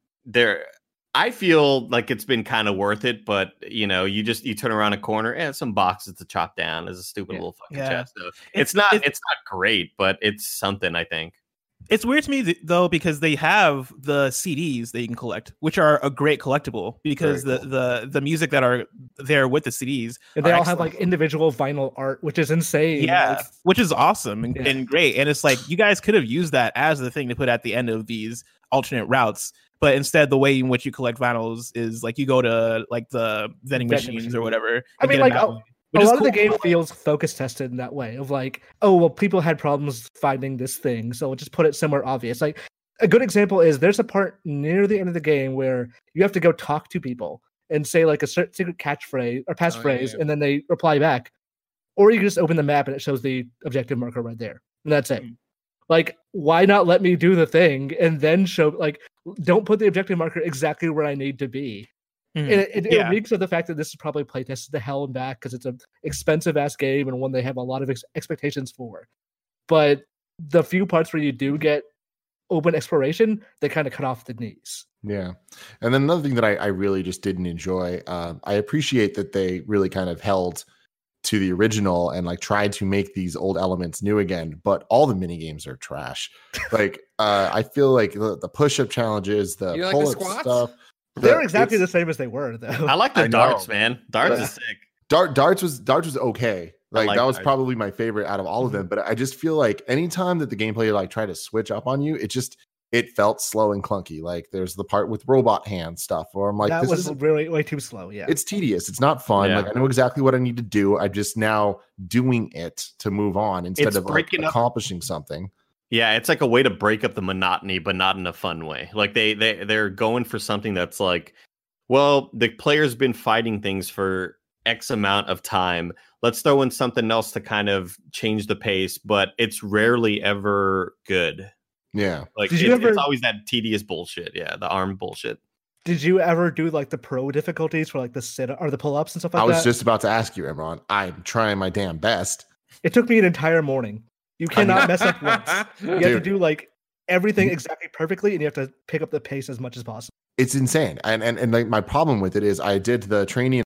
I feel like it's been kind of worth it, but you know, you turn around a corner and some boxes to chop down as a stupid Yeah. little fucking Yeah. chest. So it's not great, but it's something, I think. It's weird to me though, because they have the CDs that you can collect, which are a great collectible, because Very the music that are there with the CDs, And they are all have excellent. like individual vinyl art, which is insane. Yeah, Like, which is awesome and, Yeah. and great. And it's like you guys could have used that as the thing to put at the end of these alternate routes, but instead the way in which you collect vinyls is like you go to like the vending Vending machines machine. or whatever. I and mean, get 'em like, that way, which a is lot of the cool. game feels focus tested in that way of like, oh well, people had problems finding this thing, so we'll just put it somewhere obvious. Like a good example is there's a part near the end of the game where you have to go talk to people and say like a certain secret catchphrase or passphrase, yeah. and then they reply back. Or you can just open the map and it shows the objective marker right there, and that's it. Mm. Like, why not let me do the thing and then show, like, don't put the objective marker exactly where I need to be. Mhm. And it Yeah. reeks of the fact that this is probably playtested to hell and back because it's an expensive ass game and one they have a lot of expectations for. But the few parts where you do get open exploration, they kind of cut off the knees. Yeah. And then another thing that I really just didn't enjoy, I appreciate that they really kind of held to the original and like tried to make these old elements new again, but all the mini games are trash. Like I feel like the push-up challenges, the You like the pull-up squats? stuff. They're exactly the it's- same as they were, though. I like the I know. darts, man. Darts Yeah. is sick. Darts was okay. Like like that was darts. probably my favorite out of all of them. But I just feel like anytime that the gameplay like try to switch up on you, it felt slow and clunky. Like there's the part with robot hand stuff, where I'm like, that this was isn't really way too slow. Yeah. it's tedious. It's not fun. Yeah. Like I know exactly what I need to do. I'm just now doing it to move on instead It's of like, breaking up- accomplishing something. Yeah, it's like a way to break up the monotony, but not in a fun way. Like they're going for something that's like, well, the player's been fighting things for X amount of time. Let's throw in something else to kind of change the pace, but it's rarely ever good. Yeah. Like Did you it's ever- always that tedious bullshit. Yeah, the ARM bullshit. did you ever do like the pro difficulties for like the sit or the pull ups and stuff like I was that? just about to ask you, Imran. I'm trying my damn best. It took me an entire morning. You cannot mess up once. You have to Dude. do like everything exactly perfectly, and you have to pick up the pace as much as possible. It's insane. And like my problem with it is I did the training,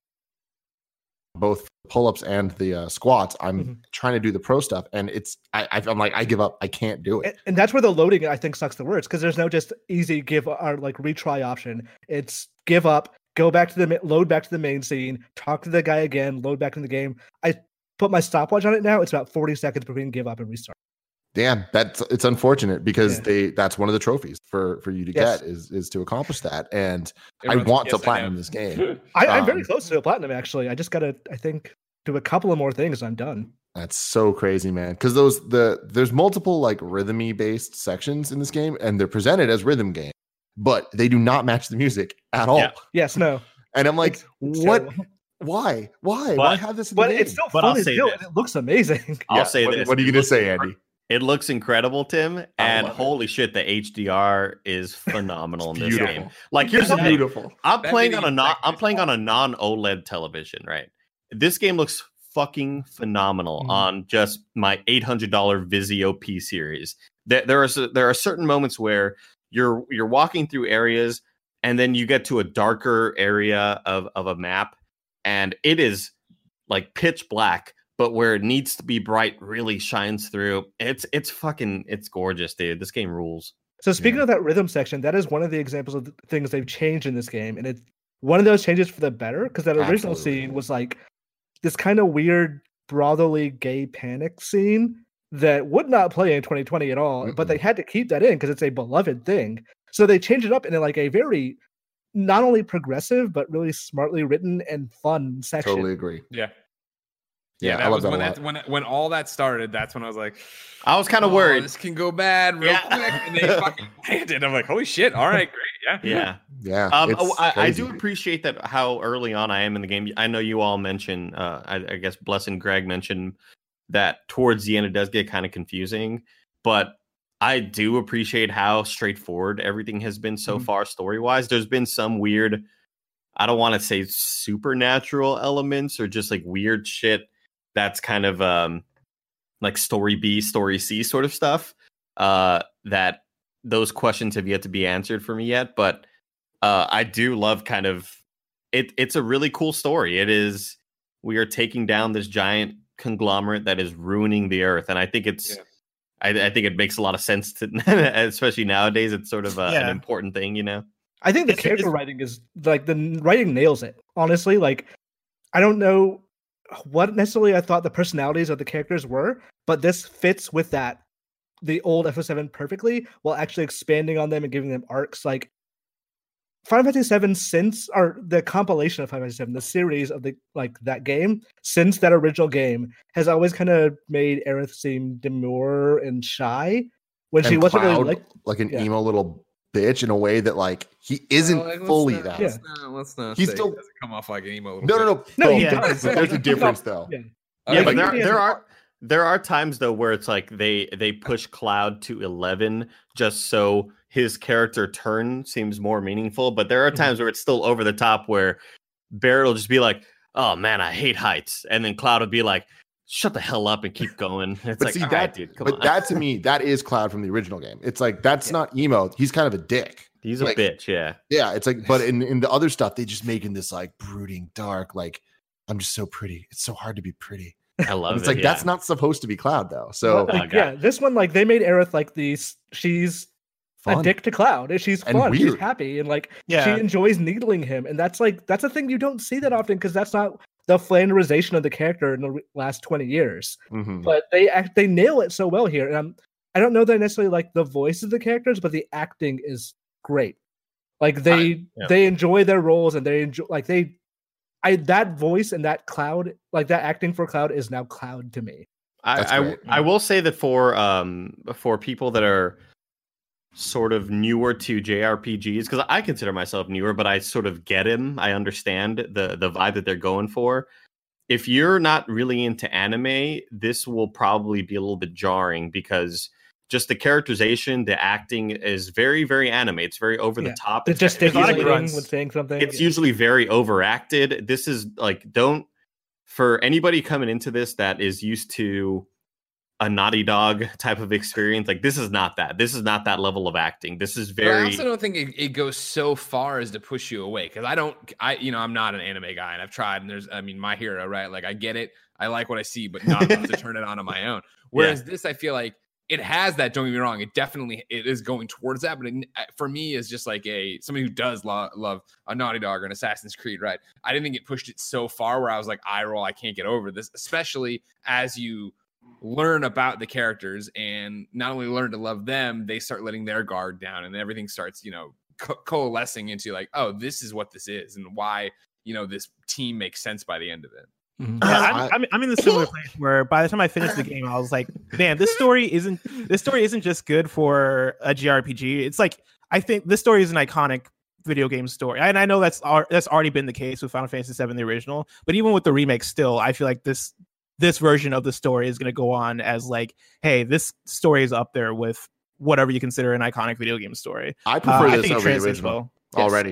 both pull-ups and the squats. I'm trying to do the pro stuff, and I'm like, I give up. I can't do it. And that's where the loading, I think, sucks the worst, because there's no just easy give or like retry option. It's give up, go back to the load back to the main scene, talk to the guy again, load back in the game. I put my stopwatch on it now. It's about 40 seconds between give up and restart. Damn, it's unfortunate because that's one of the trophies for you to get is to accomplish that. And I want to platinum this game. I'm very close to a platinum, actually. I just gotta, I think, do a couple of more things. I'm done. That's so crazy, man. Because there's multiple like rhythmy based sections in this game, and they're presented as rhythm game, but they do not match the music at all. Yeah. Yes, no. And I'm like, It's what? terrible. Why? Why have this in the But game? it's still But fun I'll as say hell, this. and it looks amazing. I'll say what, this. What are you gonna say, Andy? It looks incredible, Tim, and love it. holy shit, the HDR is phenomenal in this beautiful. game. Like, here's the thing: Beautiful. I'm That playing video on a non effect I'm is playing on a non OLED television, right? This game looks fucking phenomenal on just my $800 Vizio P series. There are certain moments where you're walking through areas, and then you get to a darker area of a map, and it is like pitch black. But where it needs to be bright really shines through. It's gorgeous, dude. This game rules. So speaking of that rhythm section, that is one of the examples of the things they've changed in this game, and it's one of those changes for the better, because that original Absolutely. scene was like this kind of weird brotherly gay panic scene that would not play in 2020 at all, but they had to keep that in because it's a beloved thing. So they changed it up in like a very not only progressive but really smartly written and fun section. Totally agree. Yeah. Yeah, that I love was that when a lot. when all that started. That's when I was like, I was kind of "Oh, worried. This can go bad real Yeah. quick." And they fucking landed. I'm like, holy shit! All right, great, yeah, Yeah. Yeah, it's I do crazy. appreciate that how early on I am in the game. I know you all mentioned, I guess Bless and Greg mentioned that towards the end it does get kind of confusing, but I do appreciate how straightforward everything has been so far story wise. There's been some weird, I don't want to say supernatural elements or just like weird shit that's kind of like story B, story C sort of stuff that those questions have yet to be answered for me yet, but I do love kind of it's a really cool story. It is, we are taking down this giant conglomerate that is ruining the earth, and I think it's I think it makes a lot of sense to especially nowadays. It's sort of an important thing, you know. I think the It's- character writing is like the writing nails it. Honestly, like I don't know what necessarily I thought the personalities of the characters were, but this fits with that the old FF7 perfectly, while actually expanding on them and giving them arcs. Like Final Fantasy VII, since or the compilation of Final Fantasy VII, the series of the like that game since that original game has always kind of made Aerith seem demure and shy when she And wasn't really Cloud, like an yeah. emo little bitch in a way that like he isn't Well, like, fully let's not, that. Yeah. Let's not He's say still- he doesn't come off like an emo little No, bitch. no, no. No, he Yeah. does. There's a difference though. Yeah. Yeah, Like, but he has there are times though where it's like they push Cloud to 11 just so his character turn seems more meaningful. But there are times where it's still over the top, where Barrett will just be like, "Oh man, I hate heights," and then Cloud would be like, "Shut the hell up and keep going." It's But like, see all that, right, dude, come but on. that to me, that is Cloud from the original game. It's like that's not emo. He's kind of a dick. He's a like- bitch, yeah. Yeah, it's like, but in the other stuff, they just making this like brooding, dark. Like I'm just so pretty. It's so hard to be pretty. I love It's it. like that's not supposed to be Cloud though. So But, like, God. yeah, this one like they made Aerith like these. She's a fun. dick to Cloud. And she's And fun. She's weird. happy, and like Yeah. she enjoys needling him, and that's a thing you don't see that often because that's not the flanderization of the character in the last 20 years. Mhm. But they nail it so well here, and I don't know that I necessarily like the voice of the characters, but the acting is great. Like they enjoy their roles, and they enjoy like that voice and that Cloud, like that acting for Cloud is now Cloud to me. That's I great. will say that for people that are sort of newer to JRPGs, because I consider myself newer, but I sort of get him. I understand the vibe that they're going for. If you're not really into anime, this will probably be a little bit jarring because just the characterization, the acting is very, very anime. It's very over the top. It's just gesticulating when saying something. It's usually very overacted. This is like, for anybody coming into this that is used to a Naughty Dog type of experience, like this is not that. This is not that level of acting. This is very. But I also don't think it goes so far as to push you away, because I'm not an anime guy, and I've tried, and My Hero, right? Like I get it, I like what I see, but not enough to turn it on my own. Whereas this, I feel like it has that. Don't get me wrong, it is going towards that, but for me, is just like somebody who does love a Naughty Dog or an Assassin's Creed, right? I didn't think it pushed it so far where I was like, eye roll, I can't get over this, especially as you learn about the characters and not only learn to love them, they start letting their guard down, and everything starts, coalescing into like, oh, this is what this is, and why, this team makes sense by the end of it. Mm-hmm. Yeah, I'm in the similar place where by the time I finished the game, I was like, man, this story isn't just good for a JRPG. It's like, I think this story is an iconic video game story, and I know that's already been the case with Final Fantasy VII, the original, but even with the remake, still, I feel like this version of the story is going to go on as like, hey, this story is up there with whatever you consider an iconic video game story. I prefer this over the original already.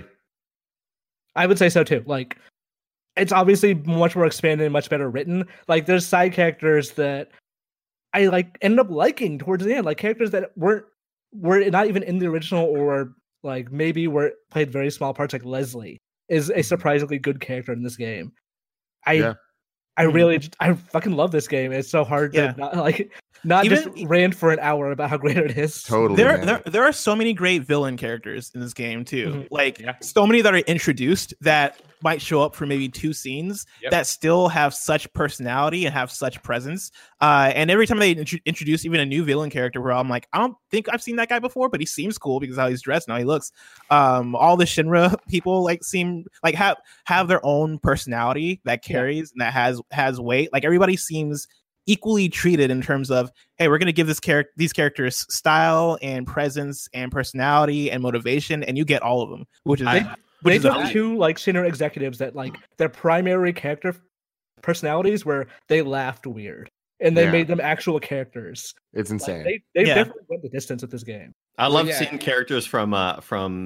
I would say so too. Like, it's obviously much more expanded and much better written. Like, there's side characters that I like ended up liking towards the end, like characters that were not even in the original, or like maybe played very small parts. Like Leslie is a surprisingly good character in this game. I fucking love this game. It's so hard to not even just rant for an hour about how great it is. Totally. There are so many great villain characters in this game too. Mm-hmm. So many that are introduced that might show up for maybe 2 scenes that still have such personality and have such presence. And every time they introduce even a new villain character, where I'm like, I don't think I've seen that guy before, but he seems cool because of how he's dressed and how he looks. All the Shinra people like seem like have their own personality that carries and that has weight. Like everybody seems equally treated in terms of, hey, we're going to give these characters style and presence and personality and motivation, and you get all of them, which is. They took 2 like senior executives that like their primary character personalities were they laughed weird, and they made them actual characters. It's insane. Like, they definitely went the distance with this game. I love seeing characters from the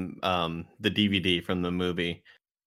DVD from the movie.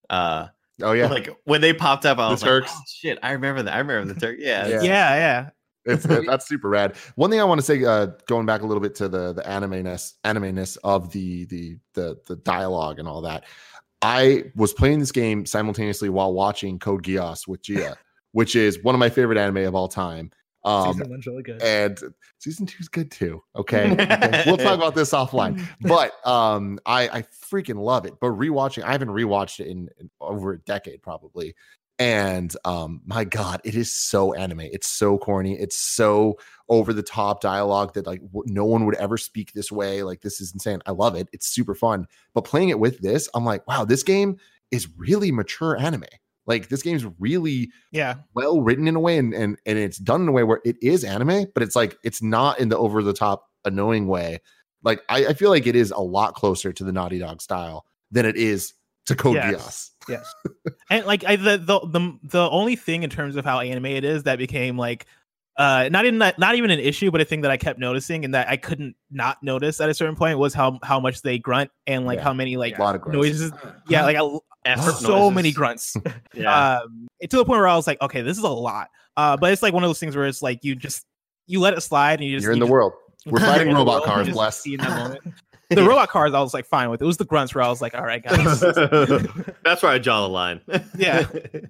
Like when they popped up, I was like, oh, shit, I remember that. I remember the Turk. Yeah. That's super rad. One thing I want to say, going back a little bit to the anime-ness of the dialogue and all that. I was playing this game simultaneously while watching Code Geass with Gia, which is one of my favorite anime of all time. Season 1's really good, and season 2 is good too. Okay. We'll talk about this offline. But I freaking love it. But I haven't rewatched it in over a decade probably. And my God, it is so anime. It's so corny. It's so over the top dialogue that like no one would ever speak this way. Like, this is insane. I love it. It's super fun. But playing it with this, I'm like, wow, this game is really mature anime. Like, this game's really well written in a way, and it's done in a way where it is anime, but it's like it's not in the over the top annoying way. Like, I feel like it is a lot closer to the Naughty Dog style than it is to Code Geass. Yes. And like the only thing in terms of how anime it is that became like not even an issue, but a thing that I kept noticing and that I couldn't not notice at a certain point was how much they grunt and like how many like noises. Yeah, like so many grunts. To the point where I was like, okay, this is a lot. But it's like one of those things where it's like you let it slide and you're in the world. We're fighting robot cars, bless. In that moment. The robot cars, I was like fine with. It was the grunts where I was like, all right, guys. That's where I draw the line. Yeah.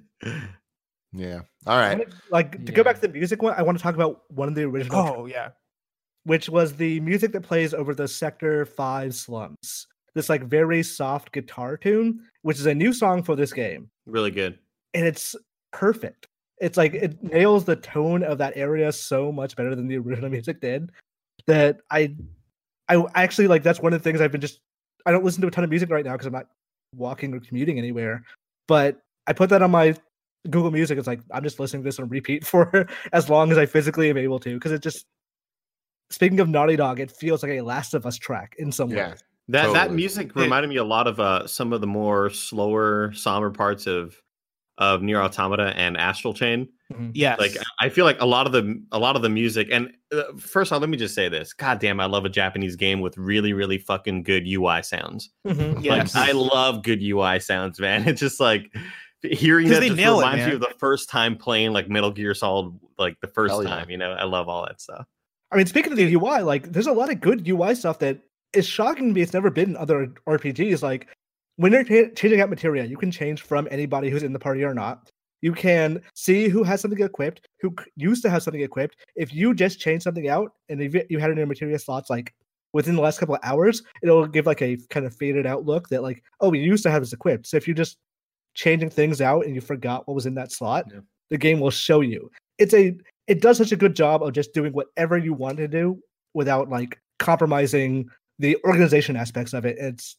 Yeah. All right. To go back to the music one, I want to talk about one of the original. Oh, yeah. Which was the music that plays over the Sector 5 slums. This like very soft guitar tune, which is a new song for this game. Really good. And it's perfect. It's like it nails the tone of that area so much better than the original music did. That I actually like, that's one of the things I don't listen to a ton of music right now because I'm not walking or commuting anywhere. But I put that on my Google Music. It's like I'm just listening to this on repeat for as long as I physically am able to, because it just, speaking of Naughty Dog, it feels like a Last of Us track in some way. That music reminded me a lot of some of the more slower, somber parts of Nier Automata and Astral Chain. Yes. Like I feel like a lot of the music, and first off, let me just say this. God damn, I love a Japanese game with really, really fucking good UI sounds. Yes. Like, I love good UI sounds, man. It's just like hearing that just reminds you of the first time playing like Metal Gear Solid, like the first time. You know, I love all that stuff. I mean, speaking of the UI, like there's a lot of good UI stuff that is shocking to me. It's never been in other RPGs. Like when you're changing out materia, you can change from anybody who's in the party or not. You can see who has something equipped, who used to have something equipped. If you just change something out and if you had it in your materia slots, like within the last couple of hours, it'll give like a kind of faded out look that like, oh, we used to have this equipped. So if you're just changing things out and you forgot what was in that slot, the game will show you. It does such a good job of just doing whatever you want to do without like compromising the organization aspects of it. It's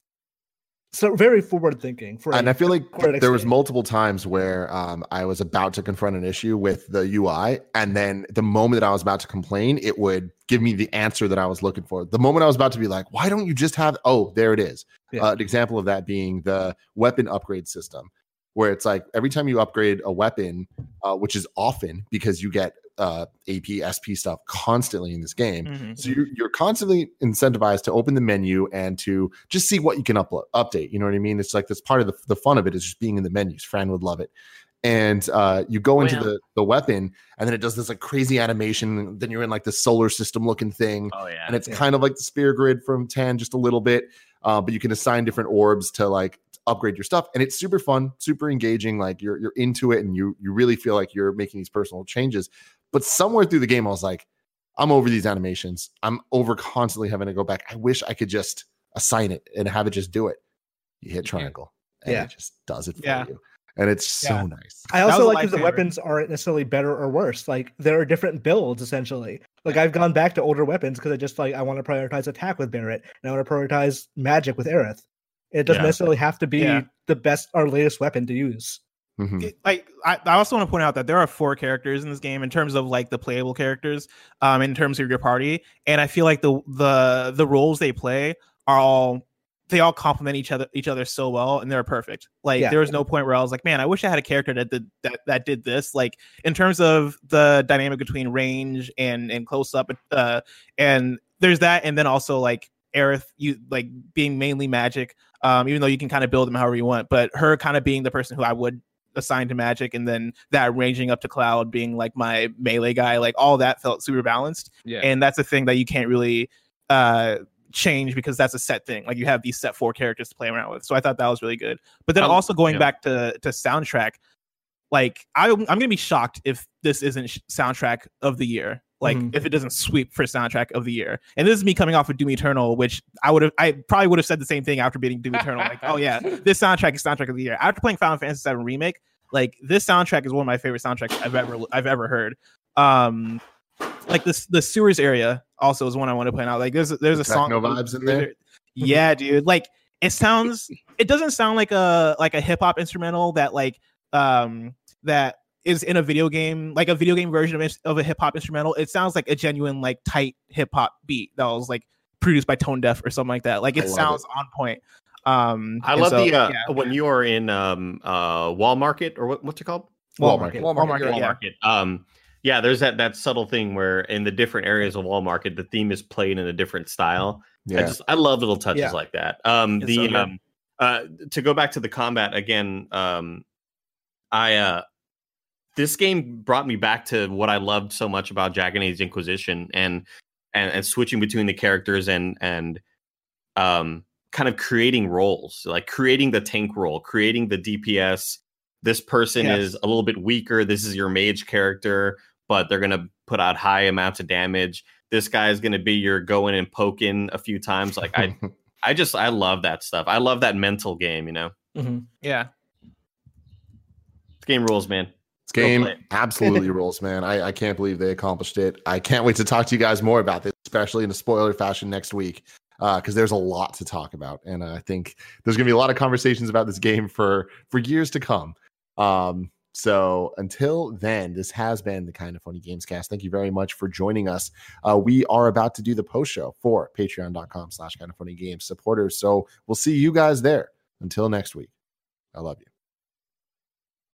so very forward thinking. And I feel like there was multiple times where I was about to confront an issue with the UI, and then the moment that I was about to complain, it would give me the answer that I was looking for. The moment I was about to be like, why don't you just have, oh, there it is. An example of that being the weapon upgrade system, where it's like every time you upgrade a weapon, which is often because you get AP, SP stuff constantly in this game. So you're constantly incentivized to open the menu and to just see what you can update. You know what I mean? It's like that's part of the fun of it is just being in the menus. Fran would love it. And you go into the weapon, and then it does this like crazy animation. Then you're in like the solar system looking thing. Oh yeah. And it's kind of like the Sphere Grid from 10, just a little bit. But you can assign different orbs to like upgrade your stuff, and it's super fun, super engaging. Like you're into it, and you really feel like you're making these personal changes. But somewhere through the game, I was like, I'm over these animations. I'm over constantly having to go back. I wish I could just assign it and have it just do it. You hit triangle, and it just does it for you. And it's so nice. I also like that the weapons aren't necessarily better or worse. Like there are different builds essentially. Like I've gone back to older weapons because I just like I want to prioritize attack with Barret, and I want to prioritize magic with Aerith. It doesn't necessarily have to be the best or latest weapon to use. I also want to point out that there are 4 characters in this game in terms of like the playable characters, in terms of your party, and I feel like the roles they play are all complement each other so well, and they're perfect. Like there was no point where I was like, man, I wish I had a character that did this. Like in terms of the dynamic between range and close up, and there's that, and then also like Aerith, you like being mainly magic, even though you can kind of build them however you want, but her kind of being the person who I would assign to magic, and then that ranging up to Cloud being like my melee guy, like all that felt super balanced. And that's a thing that you can't really change because that's a set thing. Like you have these set 4 characters to play around with, so I thought that was really good. But then also going back to soundtrack, like I'm gonna be shocked if this isn't soundtrack of the year. Like if it doesn't sweep for soundtrack of the year. And this is me coming off of Doom Eternal, which I probably would have said the same thing after beating Doom Eternal. Like, oh yeah, this soundtrack is soundtrack of the year. After playing Final Fantasy VII Remake, like this soundtrack is one of my favorite soundtracks I've ever heard. Like the sewers area also is one I want to point out. Like there's a song vibes in there. Yeah, dude. Like it doesn't sound like a hip hop instrumental that like that is in a video game, like a video game version of a hip hop instrumental. It sounds like a genuine like tight hip hop beat that was like produced by Tone Deaf or something like that. Like it sounds on point. I love when you are in Wall Market, or what's it called? Wall Market. Yeah, there's that subtle thing where in the different areas of Wall Market, the theme is played in a different style. I love little touches like that. To go back to the combat again, this game brought me back to what I loved so much about Dragon Age Inquisition, and switching between the characters and kind of creating roles, like creating the tank role, creating the DPS. This person is a little bit weaker. This is your mage character, but they're going to put out high amounts of damage. This guy is going to be your go in and poke in a few times. Like I love that stuff. I love that mental game, you know? Yeah. This game rules, man. This game absolutely rules, man. I can't believe they accomplished it. I can't wait to talk to you guys more about this, especially in a spoiler fashion next week, because there's a lot to talk about. And I think there's going to be a lot of conversations about this game for years to come. So until then, this has been the Kind of Funny Games Cast. Thank you very much for joining us. We are about to do the post show for patreon.com/kindoffunnygames supporters. So we'll see you guys there. Until next week, I love you.